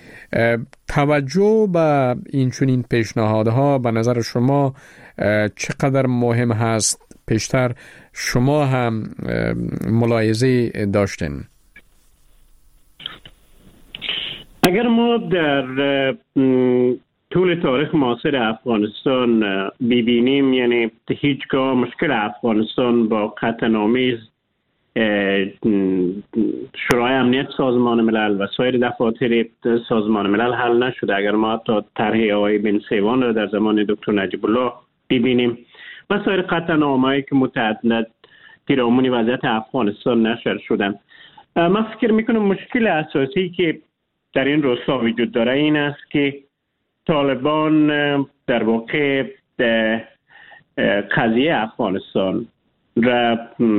توجه به این چنین پیشنهادها به نظر شما چقدر مهم هست؟ پیشتر شما هم ملاحظه داشتین. اگر ما در طول تاریخ معاصر افغانستان ببینیم، یعنی هیچگاه مشکل افغانستان با قطعنامه شورای امنیت سازمان ملل و سایر دفاتر سازمان ملل حل نشده. اگر ما تا طرح آقای بن سیوان را در زمان دکتر نجیب الله ببینیم و سایر قطعنامه‌ای که متعدد پیرامون وضعیت افغانستان نشر شدن، من فکر میکنم مشکل اساسی که در این راستا وجود داره این است که طالبان در واقع قضیه افغانستان را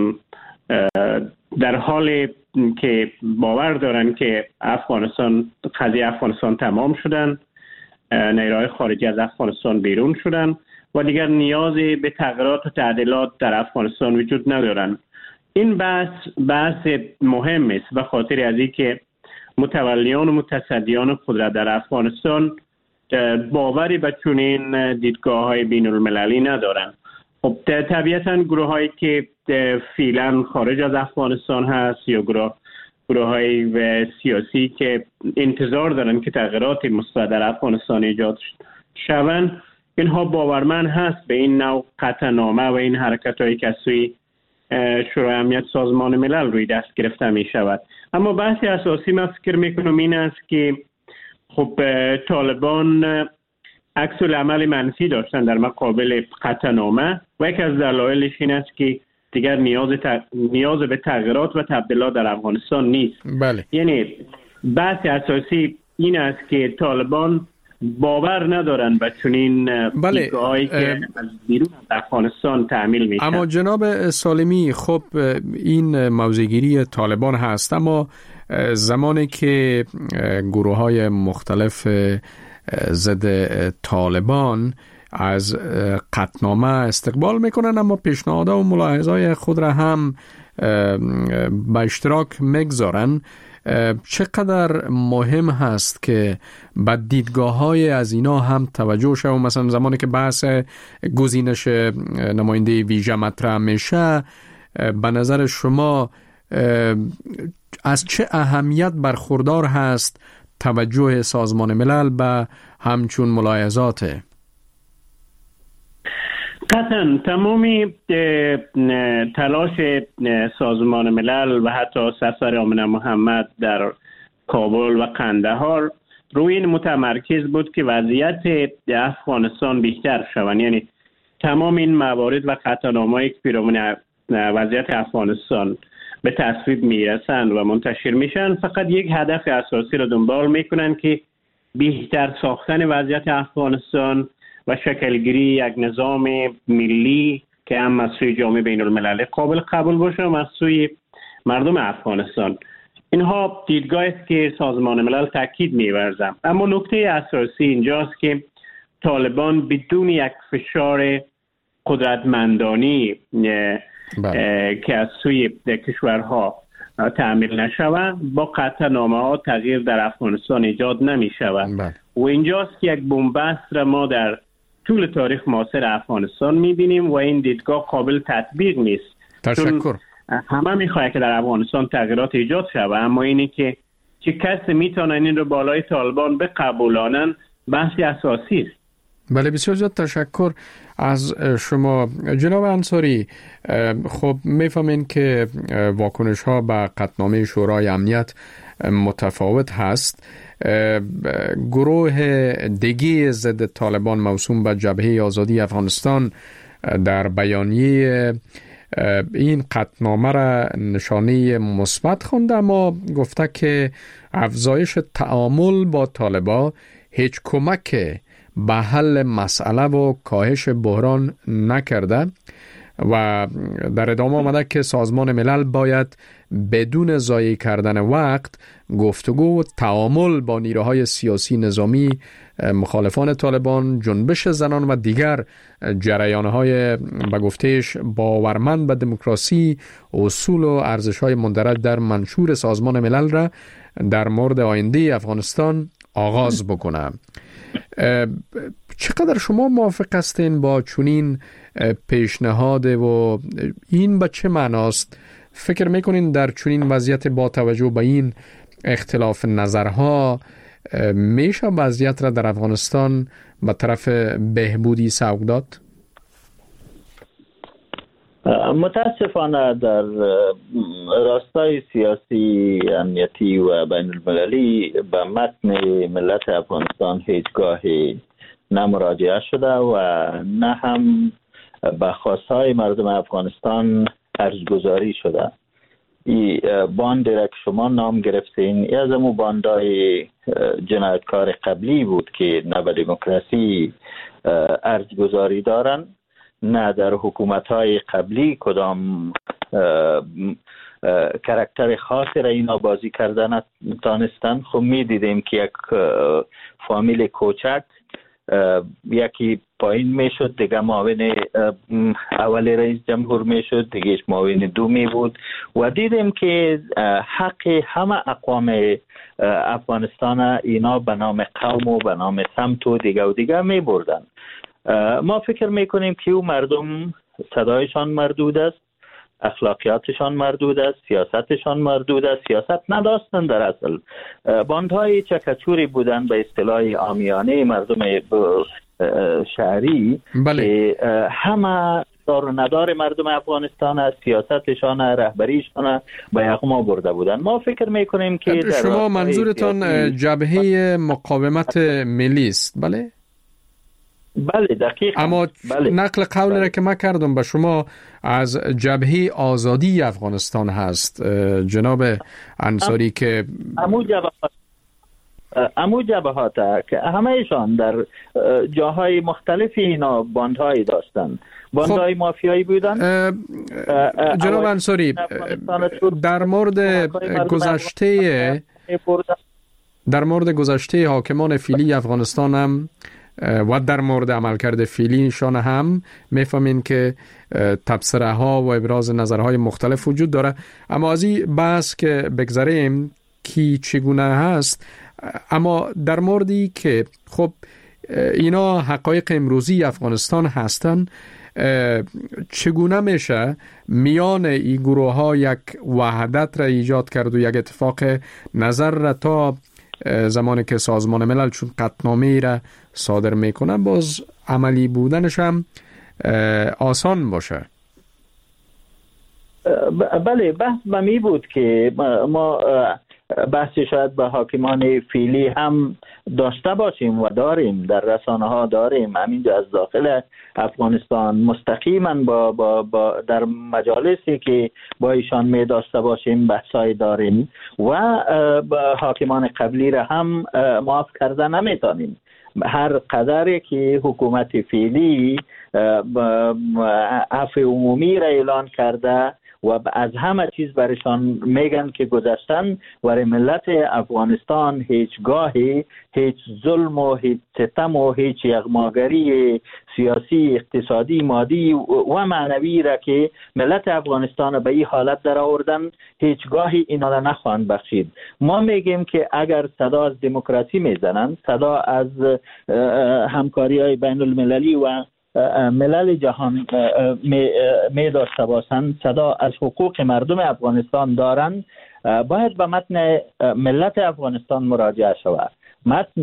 در حال که باور دارن که قضیه افغانستان تمام شدن، نیروهای خارجی از افغانستان بیرون شدن و دیگر نیازی به تغییرات و تعدیلات در افغانستان وجود ندارن. این بحث مهم است به خاطر از اینکه متولیان و متصدیان قدرت در افغانستان باوری به چنین دیدگاه‌های بین المللی ندارن. خب طبیعتاً گروه‌هایی که فعلا خارج از افغانستان هست یا گروه‌های سیاسی که انتظار دارن که تغییرات مثبت در افغانستان ایجاد شوند، اینها باورمند هست به این نوع قطعنامه و این حرکت‌هایی که از سوی شورای امنیت سازمان ملل روی دست گرفته می شود. اما بحث اساسی من فکر می کنم این است که خب طالبان عکس العمل منفی داشتن در مقابل قطعنامه و یک از دلایلش این است که دیگر نیاز به تغییرات و تبدیلات در افغانستان نیست. بله. یعنی بحث اساسی این است که طالبان باور ندارن به چنین دیدگاهایی که از بیرون از افغانستان تعمیل میشه. اما جناب سالمی، خب این موضع‌گیری طالبان هست، اما زمانی که گروه‌های مختلف ضد طالبان از قطعنامه استقبال میکنن اما پیشنهادها و ملاحظه‌های خود را هم به اشتراک میگذارن، چقدر مهم هست که به دیدگاه‌های از اینا هم توجه شد؟ مثلا زمانی که بحث گزینش نماینده ویژه مطرح میشه، به نظر شما از چه اهمیت برخوردار هست توجه سازمان ملل به همچون ملاحظات؟ قطعا تمامی تلاش سازمان ملل و حتی سفر آمنه محمد در کابل و قندهار روی این متمرکز بود که وضعیت افغانستان بهتر شود. یعنی تمام این موارد و قطعنامه‌ای که پیرامون وضعیت افغانستان به تصویب میرسند و منتشر میشن فقط یک هدف اساسی را دنبال میکنن که بهتر ساختن وضعیت افغانستان و شکلگیری یک نظام ملی که هم از سوی جامعه بین المللی قابل قبول باشه و از سوی مردم افغانستان. اینها دیدگاهی است که سازمان ملل تاکید می‌ورزد. اما نکته اساسی اینجاست که طالبان بدون یک فشار قدرتمندانی که از سوی کشورها تعمیل نشود با قطعنامه‌ها تغییر در افغانستان ایجاد نمی‌شود. و اینجاست که یک بنبست را ما در طول تاریخ معاصر افغانستان می‌بینیم و این دیدگاه قابل تطبیق نیست. تشکر. همه می‌خواهند که در افغانستان تغییرات ایجاد شود، اما اینی که چه کسی می‌تونه این رو بالای طالبان بقبولانن بحث اساسی است. بله، بسیار زیاد تشکر از شما جناب انصاری. خب میفهمین که واکنش ها به قطعنامه شورای امنیت متفاوت هست. گروه دیگه ضد طالبان موسوم به جبهه آزادی افغانستان در بیانیه این قطعنامه را نشانه مثبت خونده، اما گفته که افزایش تعامل با طالبان هیچ کمک به حل مسئله و کاهش بحران نکرده و در ادامه آمده که سازمان ملل باید بدون ضایع کردن وقت گفتگو و تعامل با نیروهای سیاسی نظامی، مخالفان طالبان، جنبش زنان و دیگر جریانهای به گفتهش باورمند به دموکراسی، اصول و ارزش‌های مندرج در منشور سازمان ملل را در مورد آینده افغانستان آغاز بکنه. چقدر شما موافق هستین با چنین پیشنهاد و این به چه معناست؟ فکر میکنین در چنین وضعیت با توجه به این اختلاف نظرها میشه وضعیت را در افغانستان به طرف بهبودی سوق داد؟ متاسفانه در راستای سیاسی، امنیتی و بین المللی به متن ملت افغانستان هیچگاه نه مراجعه شده و نه هم به خواستهای مردم افغانستان ارزگذاری شده. این باند را که شما نام گرفتین از امو باندهای جنایتکار قبلی بود که نه به دموکراسی ارزگذاری دارن، نه در حکومت‌های قبلی کدام کاراکتر خاصی را اینا بازی کردن تانستن. خب می دیدیم که یک فامیل کوچک یکی پایین می شد، دیگه معاون اول رئیس جمهور می شد، دیگهش معاون دومی بود و دیدیم که حق همه اقوام افغانستان اینا به نام قوم و به نام سمت و دیگه می بردن. ما فکر میکنیم که او مردم صدایشان مردود است، اخلاقیاتشان مردود است، سیاستشان مردود است، سیاست نداشتن در اصل. باندهای چکچوری بودن به اصطلاح عامیانه مردم شهری. بله. همه دار و ندار مردم افغانستان است، سیاستشان، رهبریشان به یغما برده بودند. ما فکر میکنیم که شما منظورتان جبهه مقاومت ملی است، بله؟ بله دقیقاً. اما بله. نقل قول را که من کردم به شما از جبهه آزادی افغانستان هست جناب انصاری که امو جبهات که همهشان در جاهای مختلفی اینا باندهایی داشتن، باندهای مافیایی بودن. جناب انصاری در مورد گذشته حاکمان فعلی افغانستان هم و در مورد عملکرد فعلیشان هم میفهمین که تبصره ها و ابراز نظرهای مختلف وجود داره، اما از این بحث که بگذاریم کی چگونه هست، اما در موردی که خب اینا حقایق امروزی افغانستان هستن، چگونه میشه میان این گروه ها یک وحدت را ایجاد کرد و یک اتفاق نظر را تا زمانی که سازمان ملل چون قطعنامه را صادر میکنه باز عملی بودنش هم آسان باشه؟ بله، بحث می بود که ما بحثی شاید به حاکمان فعلی هم داشته باشیم و داریم، در رسانه ها داریم، همینجا از داخل افغانستان مستقیما با در مجالسی که با ایشان می داشته باشیم بحثای داریم و حاکمان قبلی را هم معاف کرده نمیتونیم. هر قدری که حکومت فعلی عفو عمومی را اعلان کرده و از همه چیز برشان میگن که گذشتن و ملت افغانستان هیچگاهی هیچ ظلم و هیچ ستم و هیچ یغماگری سیاسی، اقتصادی، مادی و معنوی را که ملت افغانستان به این حالت در آوردن هیچگاهی اینا را نخواهند بخشید. ما میگیم که اگر صدا از دموکراسی میزنند، صدا از همکاری های بین المللی و ملل جهان می داشته باشند، صدا از حقوق مردم افغانستان دارند، باید به متن ملت افغانستان مراجعه شود. متن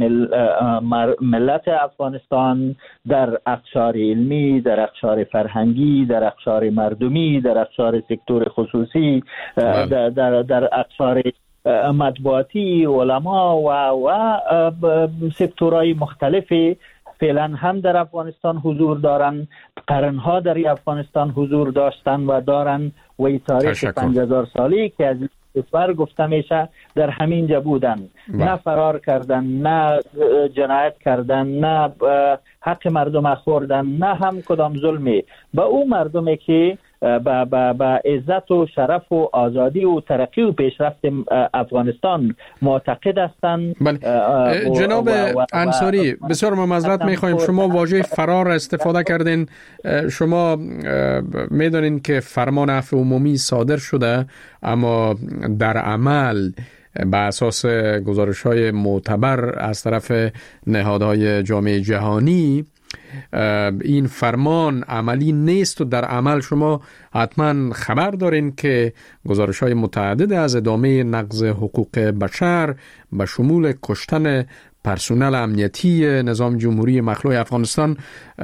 ملت افغانستان در اقشار علمی، در اقشار فرهنگی، در اقشار مردمی، در اقشار سکتور خصوصی، در اقشار مطبوعاتی، علما و سکتورهای مختلفی فعلا هم در افغانستان حضور دارن، قرنها در افغانستان حضور داشتن و دارن و این تاریخ 5000 سالی که از کشور گفته میشه در همین جا بودن، نه فرار کردن، نه جنایت کردن، نه حق مردم خوردن، نه هم کدام ظلمی. با اون مردمی که با عزت و شرف و آزادی و ترقی و پیشرفت افغانستان معتقد هستند. جناب انصاری بسیار معذرت میخوایم، شما واژه فرار استفاده کردین. شما میدونین که فرمان عفو عمومی صادر شده، اما در عمل به اساس گزارش‌های معتبر از طرف نهادهای جامعه جهانی این فرمان عملی نیست و در عمل شما حتما خبر دارین که گزارش‌های متعدد از ادامه نقض حقوق بشر به شمول کشتن پرسنل امنیتی نظام جمهوری مخلوع افغانستان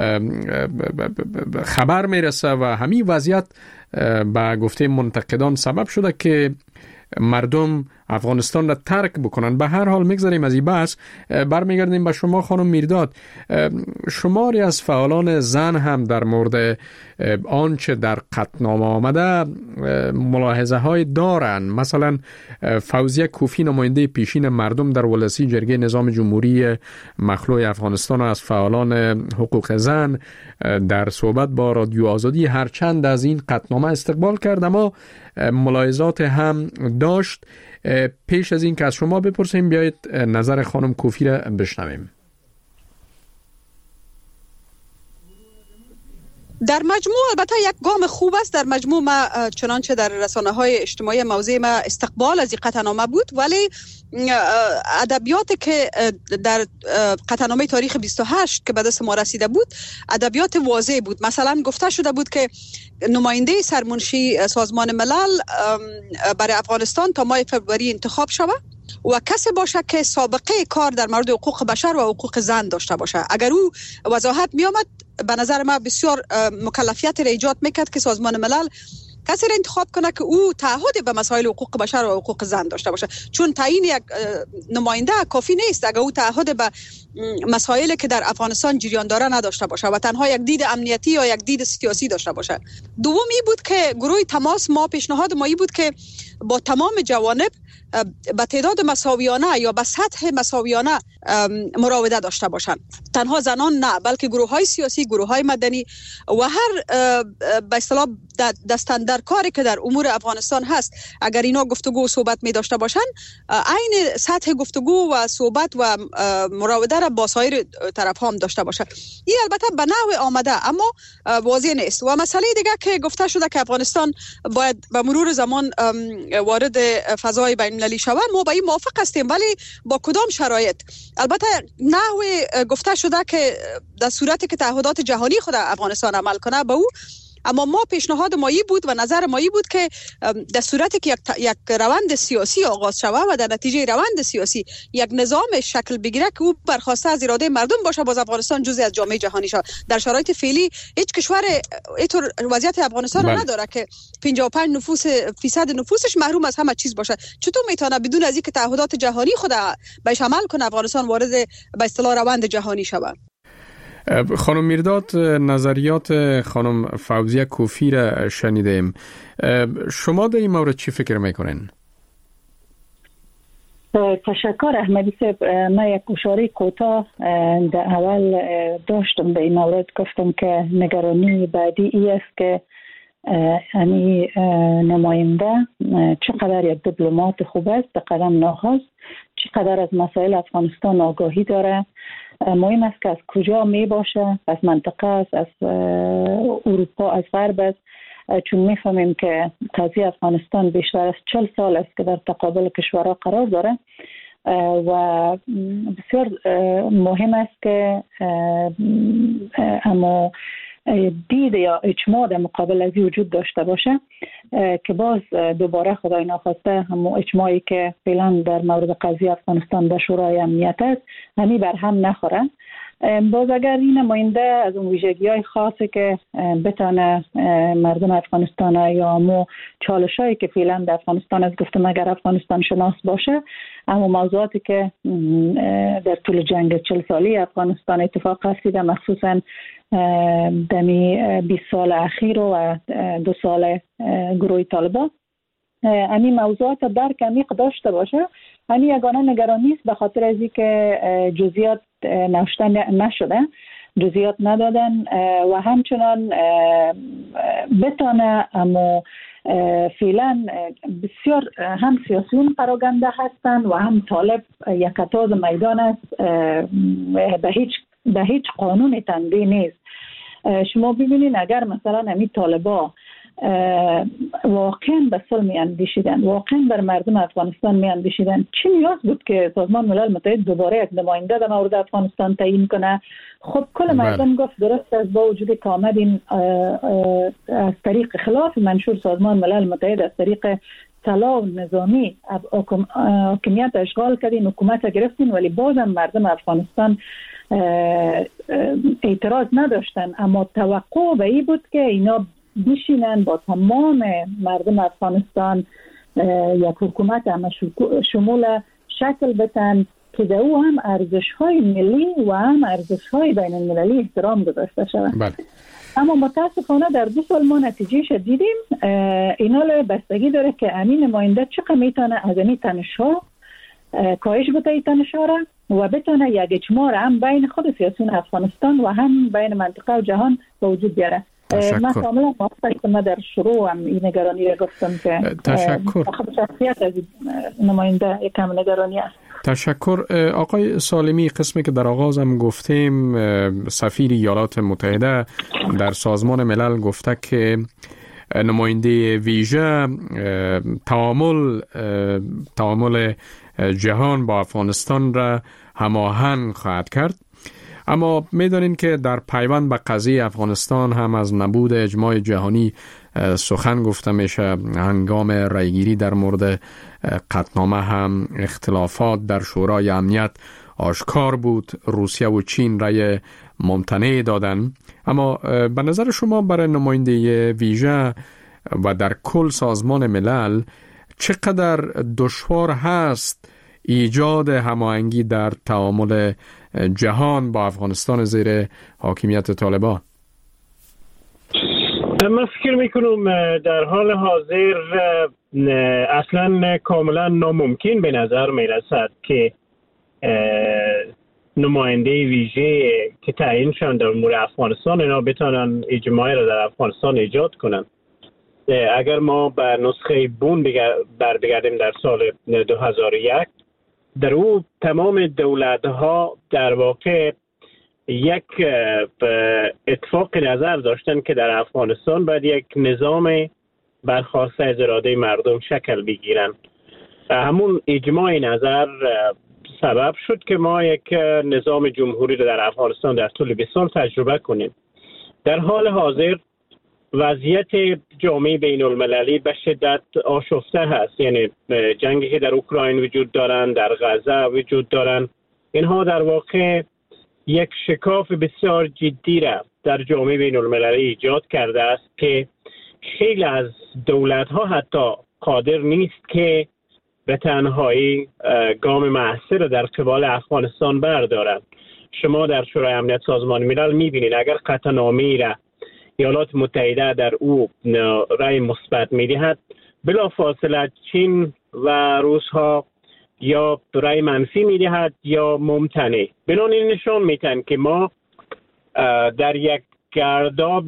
خبر میرسه و همین وضعیت به گفته منتقدان سبب شده که مردم افغانستان را ترک بکنن. به هر حال میگذاریم از این بحث، برمیگردیم به شما خانم میرداد. شماری از فعالان زن هم در مورد آنچه در قطعنامه آمده ملاحظه های دارن. مثلا فوزیه کوفی نماینده پیشین مردم در ولسی جرگه نظام جمهوری مخلوع افغانستان از فعالان حقوق زن در صحبت با رادیو آزادی هرچند از این قطعنامه استقبال کرد اما ملاحظات هم داشت. پیش از این که از شما بپرسیم بیایید نظر خانم کوفی را بشنویم. در مجموع البته یک گام خوب است. در مجموع ما چنانچه در رسانه‌های اجتماعی موضوع ما استقبال از این قطعنامه بود، ولی ادبیاتی که در قطعنامه تاریخ 28 که به دست ما رسیده بود ادبیات واضح بود. مثلا گفته شده بود که نماینده سرمنشی سازمان ملل برای افغانستان تا ماه فوریه انتخاب شود و کسی باشه که سابقه کار در مورد حقوق بشر و حقوق زن داشته باشه. اگر او وضاحت می آمد به نظر من بسیار مکلفیت را ایجاد میکرد که سازمان ملل کسی را انتخاب کنه که او تعهد به مسائل حقوق بشر و حقوق زن داشته باشه، چون تعیین یک نماینده کافی نیست اگر او تعهد به مسائلی که در افغانستان جریان داره نداشته باشه و تنها یک دید امنیتی یا یک دید سیاسی داشته باشه. دومی بود که گروه تماس ما پیشنهاد مایی بود که با تمام جوانب به تعداد مساویانه یا به سطح مساویانه مراوده داشته باشند، تنها زنان نه بلکه گروه های سیاسی، گروه های مدنی و هر به اصطلاح دستاندرکاری که در امور افغانستان هست اگر اینا گفتگو و صحبت می داشته باشند عین سطح گفتگو و صحبت و مراوده را با سایر طرف هم داشته باشند. این البته به نحو آمده اما واضح نیست. و مسئله دیگه که گفته شده که افغانستان باید به مرور زمان وارد فضای بین المللی شود، ما با این موافق هستیم، ولی با کدام شرایط؟ البته نحو گفته شده که در صورتی که تعهدات جهانی خود افغانستان عمل کنه به او، اما ما پیشنهاد مایی بود و نظر مایی بود که در صورتی که یک روند سیاسی آغاز شود و در نتیجه روند سیاسی یک نظام شکل بگیره که او برخواسته از اراده مردم باشه، باز افغانستان جزئی از جامعه جهانی شود. در شرایط فعلی هیچ کشور اینطور وضعیت افغانستان رو نداره که 55% نفوسش محروم از همه چیز باشه. چطور میتونه بدون از اینکه تعهدات جهانی خود بهش عمل کنه افغانستان وارد به اصطلاح روند جهانی شود؟ خانم میرداد، نظریات خانم فوزیه کوفی را شنیدیم. شما در این مورد چی فکر میکنین؟ تشکر احمدی صاحب. من یک اشاره کوتاه در اول داشتم به این مورد، گفتم که نگرانی بعدی ای است که نماینده چقدر یک دیپلمات خوب است به قدم ناخواست، چقدر از مسائل افغانستان آگاهی داره. مهم است که از کجا می باشه، از منطقه است، از اروپا، از غرب است، چون میفهمیم که قضیه افغانستان بیشتر از 40 سال است که در تقابل کشورها قرار داره و بسیار مهم است که اما دید یا اجماع در مقابل از وجود داشته باشه که باز دوباره خدای ناخواسته همون اجماعی که فعلا در مورد قضیه افغانستان در شورای امنیت است همی بر هم نخورن. باز اگر این نماینده از اون ویژگی‌های خاصی که بتونه مردم افغانستان یا مو چالشایی که فعلا در افغانستان از گفتم اگر افغانستان شناس باشه، اما موضوعاتی که در طول جنگ 40 سالی افغانستان اتفاق رسیده، مخصوصا دمی 20 سال اخیر و 2 سال گروه طالبان، همین موضوعات درک عمیق داشته باشه. همین یگانه نگرانی است به خاطر از اینکه جزئیات نوشته نشده، جزئیات ندادن و همچنان بتانه اما فعلا بسیار هم سیاسیون پراگنده هستند و هم طالب یک تاز میدان است، به هیچ قانون تنبیه نیست. شما ببینید اگر مثلا همین طالبا واقعا به صلح می اندیشیدن، واقعا بر مردم افغانستان می اندیشیدن، چه نیاز بود که سازمان ملل متحد دوباره یک نماینده در مورد افغانستان تعیین کنه؟ خب کل مردم گفت درست است، با وجودی که آمدین از طریق خلاف منشور سازمان ملل متحد از طریق طلا نظامی حاکمیت اشغال کردین، حکومت گرفتین، ولی بازم مردم افغانستان اعتراض نداشتن. اما توقع به این بود که اینا بشینن با تمام مردم افغانستان یک حکومت همه شمول شکل بتن که در او هم ارزش‌های ملی و هم ارزش‌های بین المللی احترام گذاشته شود. بله. اما متاسفانه در 2 سال ما نتیجهش دیدیم. اینا بستگی داره که امین نماینده چقدر میتونه از این تنش‌ها کاهش بده این تنش‌ها را و بتونه یک اجماع هم بین خود سیاسیون افغانستان و هم بین منطقه و جهان به وجود بیاره. من کاملا موافقم. در شروع هم این نگرانی را گفتم که تشکر. شخصیت از نماینده یکم نگرانی است. تشکر. آقای سالمی، قسمی که در آغاز هم گفتیم سفیر ایالات متحده در سازمان ملل گفته که نماینده ویژه تعامل جهان با افغانستان را هماهنگ خواهد کرد، اما می‌دانیم که در پیوند به قضیه افغانستان هم از نبود اجماع جهانی سخن گفته میشه. هنگام رایگیری در مورد قطعنامه هم اختلافات در شورای امنیت آشکار بود. روسیه و چین رأی ممتنع دادن. اما به نظر شما برای نماینده ویژه و در کل سازمان ملل چقدر دشوار هست ایجاد هماهنگی در تعامل جهان با افغانستان زیر حاکمیت طالبان؟ من فکر میکنم در حال حاضر اصلا کاملا ناممکن به نظر میرسد که نماینده ویژه که تعیین شدن در امور افغانستان اینا بتونن اجماعی را در افغانستان ایجاد کنن. اگر ما به نسخه بون بگردیم در سال 2001 در او تمام دولت‌ها در واقع یک اتفاق نظر داشتن که در افغانستان باید یک نظام برخواسته از اراده مردم شکل بگیرن. همون اجماع نظر سبب شد که ما یک نظام جمهوری رو در افغانستان در طول 20 سال تجربه کنیم. در حال حاضر وضعیت جامعه بین المللی به شدت آشفته هست. یعنی جنگی که در اوکراین وجود دارن، در غزه وجود دارن، اینها در واقع یک شکاف بسیار جدی را در جامعه بین المللی ایجاد کرده است که خیلی از دولت‌ها حتی قادر نیست که به تنهایی گام موثر در قبال افغانستان بردارند. شما در شورای امنیت سازمان ملل می‌بینید اگر قطعنامه‌ای را ایالات متحده در او رأی مثبت می‌دهد، بلافاصله چین و روس‌ها یا رأی منفی می‌دهد یا ممتنع. بنابراین نشان می‌دهد که ما در یک گرداب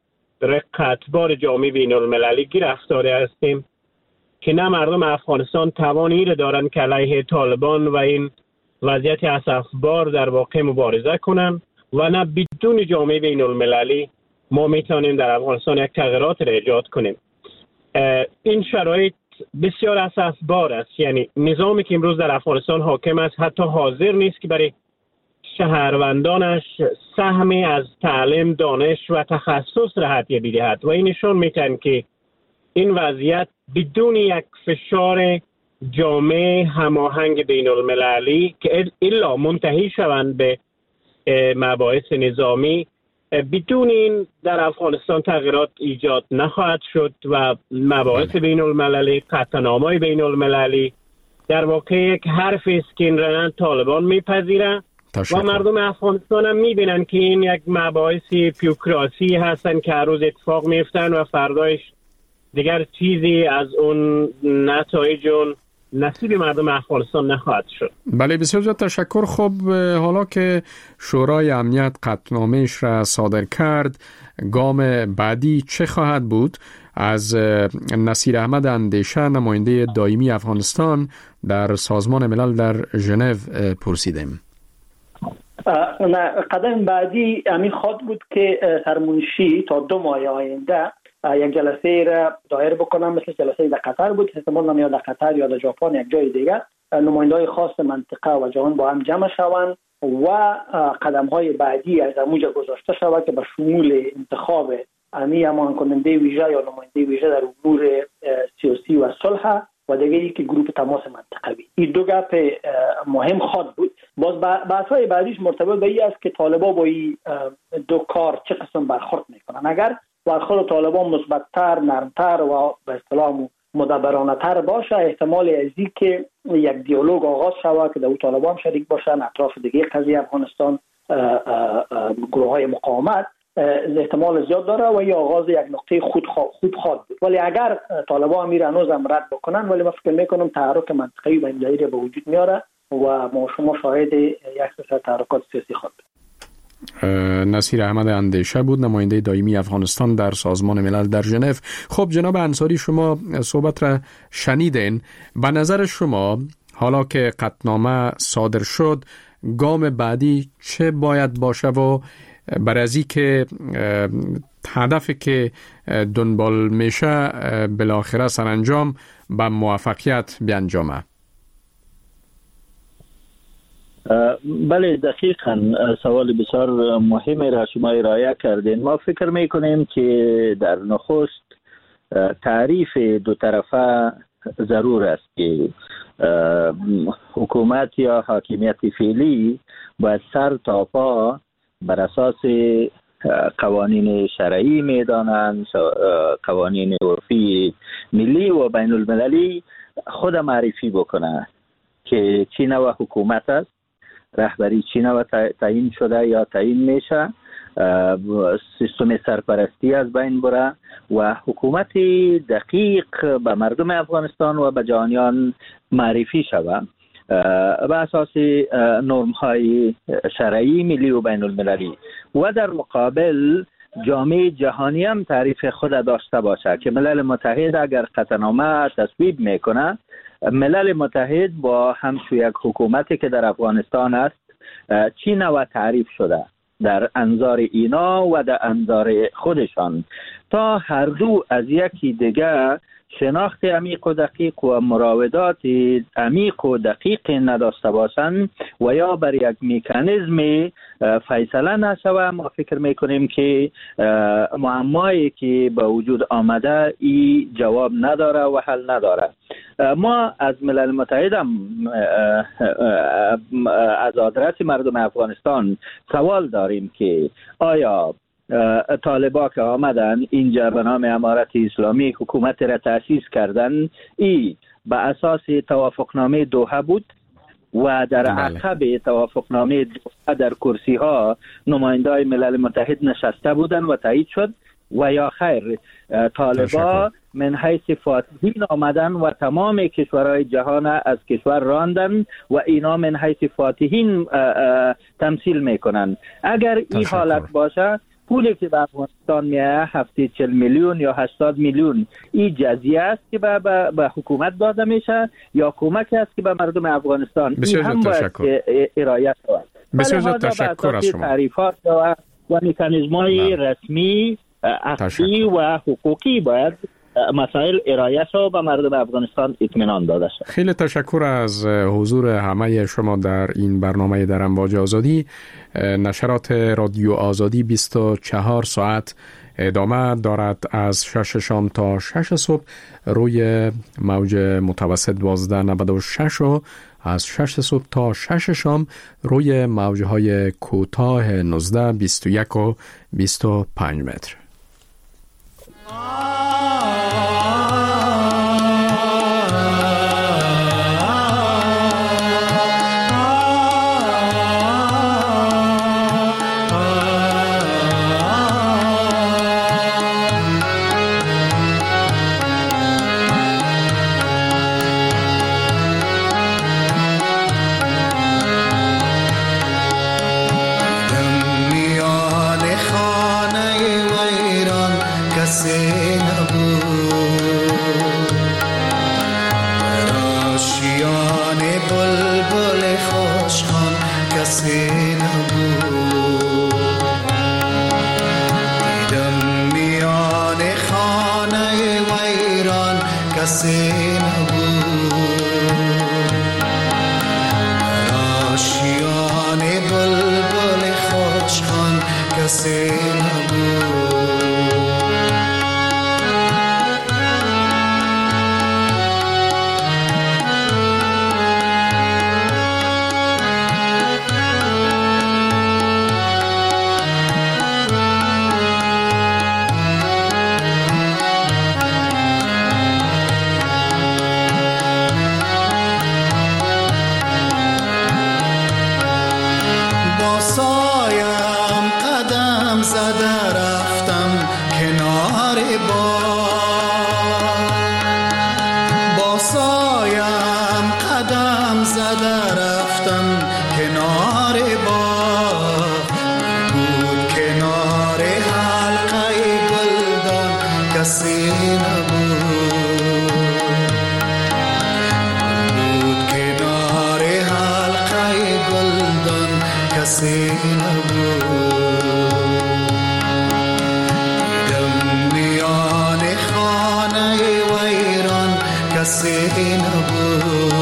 رقتبار جامعه بین المللی گرفتار هستیم که نه مردم افغانستان توانی را دارند که علیه طالبان و این وضعیت اسفبار در واقع مبارزه کنند و نه بدون جامعه بین المللی ما میتونیم در افغانستان یک تغییرات را ایجاد کنیم. این شرایط بسیار اسفبار است. یعنی نظامی که امروز در افغانستان حاکم است حتی حاضر نیست که برای شهروندانش سهمی از تعلیم، دانش و تخصص را هدیه بدهد و این نشان میتن که این وضعیت بدون یک فشار جامع هماهنگ بین المللی که الا منتهی شوند به مباحث نظامی، بدون این در افغانستان تغییرات ایجاد نخواهد شد و مباحث بین المللی، قطعنامه‌های بین المللی در واقع یک حرف است که این رنان طالبان میپذیرند و مردم افغانستان هم میبینن که این یک مباحث بیوکراسی هستن که هر روز اتفاق میفتن و فردایش دیگر چیزی از اون نتایج اون نصیب مردم افغانستان نخواهد شد. بله، بسیار زیاد تشکر. خب حالا که شورای امنیت قطعنامه‌اش را صادر کرد، گام بعدی چه خواهد بود؟ از نصیر احمد اندیشه، نماینده دائمی افغانستان در سازمان ملل در ژنو پرسیدیم. قدم بعدی همین خواهد بود که سرمنشی تا 2 ماه آینده یک جلسه را دایر بکنن، مثل جلسه در قطر بود، احتمال یا در قطر یا در ژاپن یک جای دیگر نماینده‌های خاص منطقه و جهان با هم جمع شوند و قدم‌های بعدی از موجه گذاشته شود که به شمول انتخاب همان کننده ویژه یا نماینده ویژه در امور سیاسی و صلح و دیگری که گروه تماس منطقوی. این دو گپ مهم خواهد بود. باز بحث‌های بعدیش مرتبط به این است که طالبان با این دو کار چه قسم برخورد میکنن. اگر برخورد طالبان مثبت‌تر، نرمتر و به اصطلاح مدبرانه‌تر باشه، احتمال ازی که یک دیالوگ آغاز شود که در طالبان شریک باشن اطراف دیگه قضیه افغانستان، گروه‌های مقاومت، احتمال زیاد داره و یا آغاز یک نقطه خوب خواهد بود. ولی اگر طالبان میره هنوزم رد بکنن، ولی من فکر میکنم تحرک منطقه‌ای به این دایره به وجود میاره و ما شما شاهد یک سلسله تحرکات سیاسی خواهد بود. نصیر احمد اندیشه بود، نماینده دائمی افغانستان در سازمان ملل در ژنو. خب جناب انصاری، شما صحبت را شنیدین. به نظر شما حالا که قطعنامه صادر شد، گام بعدی چه باید باشه و برای ازی که هدفی که دنبال میشه بالاخره سرانجام به موفقیت بیانجامه؟ بله، دقیقاً سوال بسیار مهمی را شما ارائه کردین. ما فکر میکنیم که در نخست تعریف دو طرفه ضرور است که حکومت یا حاکمیت فعلی باید سر تا پا بر اساس قوانین شرعی میدانند، قوانین عرفی ملی و بین المللی خود معرفی بکنه که چی نوع حکومت است، رهبری چی نوع تعیین شده یا تعیین میشه، سیستم سرپرستی از بین بره و حکومت دقیق به مردم افغانستان و به جهانیان معرفی شود به اساس نرم های شرعی ملی و بین المللی و در مقابل جامعه جهانی هم تعریف خود داشته باشه که ملل متحد اگر قطعنامه تصویب میکنه، ملل متحد با همچون یک حکومتی که در افغانستان است چی نوع تعریف شده در انظار اینا و در انظار خودشان، تا هر دو از یکی دیگر شناخت عمیق و دقیق و مراودات عمیق و دقیق نداشته باشند و یا بر یک مکانیزم فیصله نشوه. ما فکر میکنیم که معمایی که به وجود آمده ای جواب نداره و حل نداره. ما از ملل متحد هم از آدرس مردم افغانستان سوال داریم که آیا طالبا که آمدن اینجا به نام امارت اسلامی حکومت را تأسیس کردن، ای به اساس توافقنامه دوحه بود و در عقب توافقنامه دوحه در کرسی ها نمایندای ملل متحد نشسته بودن و تایید شد، و یا خیر طالبا من حیث فاتحین آمدن و تمام کشورهای جهان از کشور راندن و اینا من حیث فاتحین تمثیل میکنن. اگر این حالت باشه، پولی که به افغانستان میایه 70 میلیون یا 80 میلیون این جزیه است که به حکومت داده میشه یا کمک است که به مردم افغانستان، این هم باید ارائه شود. بسیار تشکر از شما. تعریفات و مکانیزم‌های رسمی عقلی و حقوقی باید مسائل ارائه شد و به مردم افغانستان اطمینان داده شد. خیلی تشکر از حضور همه شما در این برنامه در امواج آزادی. نشرات رادیو آزادی 24 ساعت ادامه دارد، از 6 شام تا 6 صبح روی موج متوسط 1296 و از 6 صبح تا 6 شام روی موجهای کوتاه 19 21 و 25 متر. کسی نبود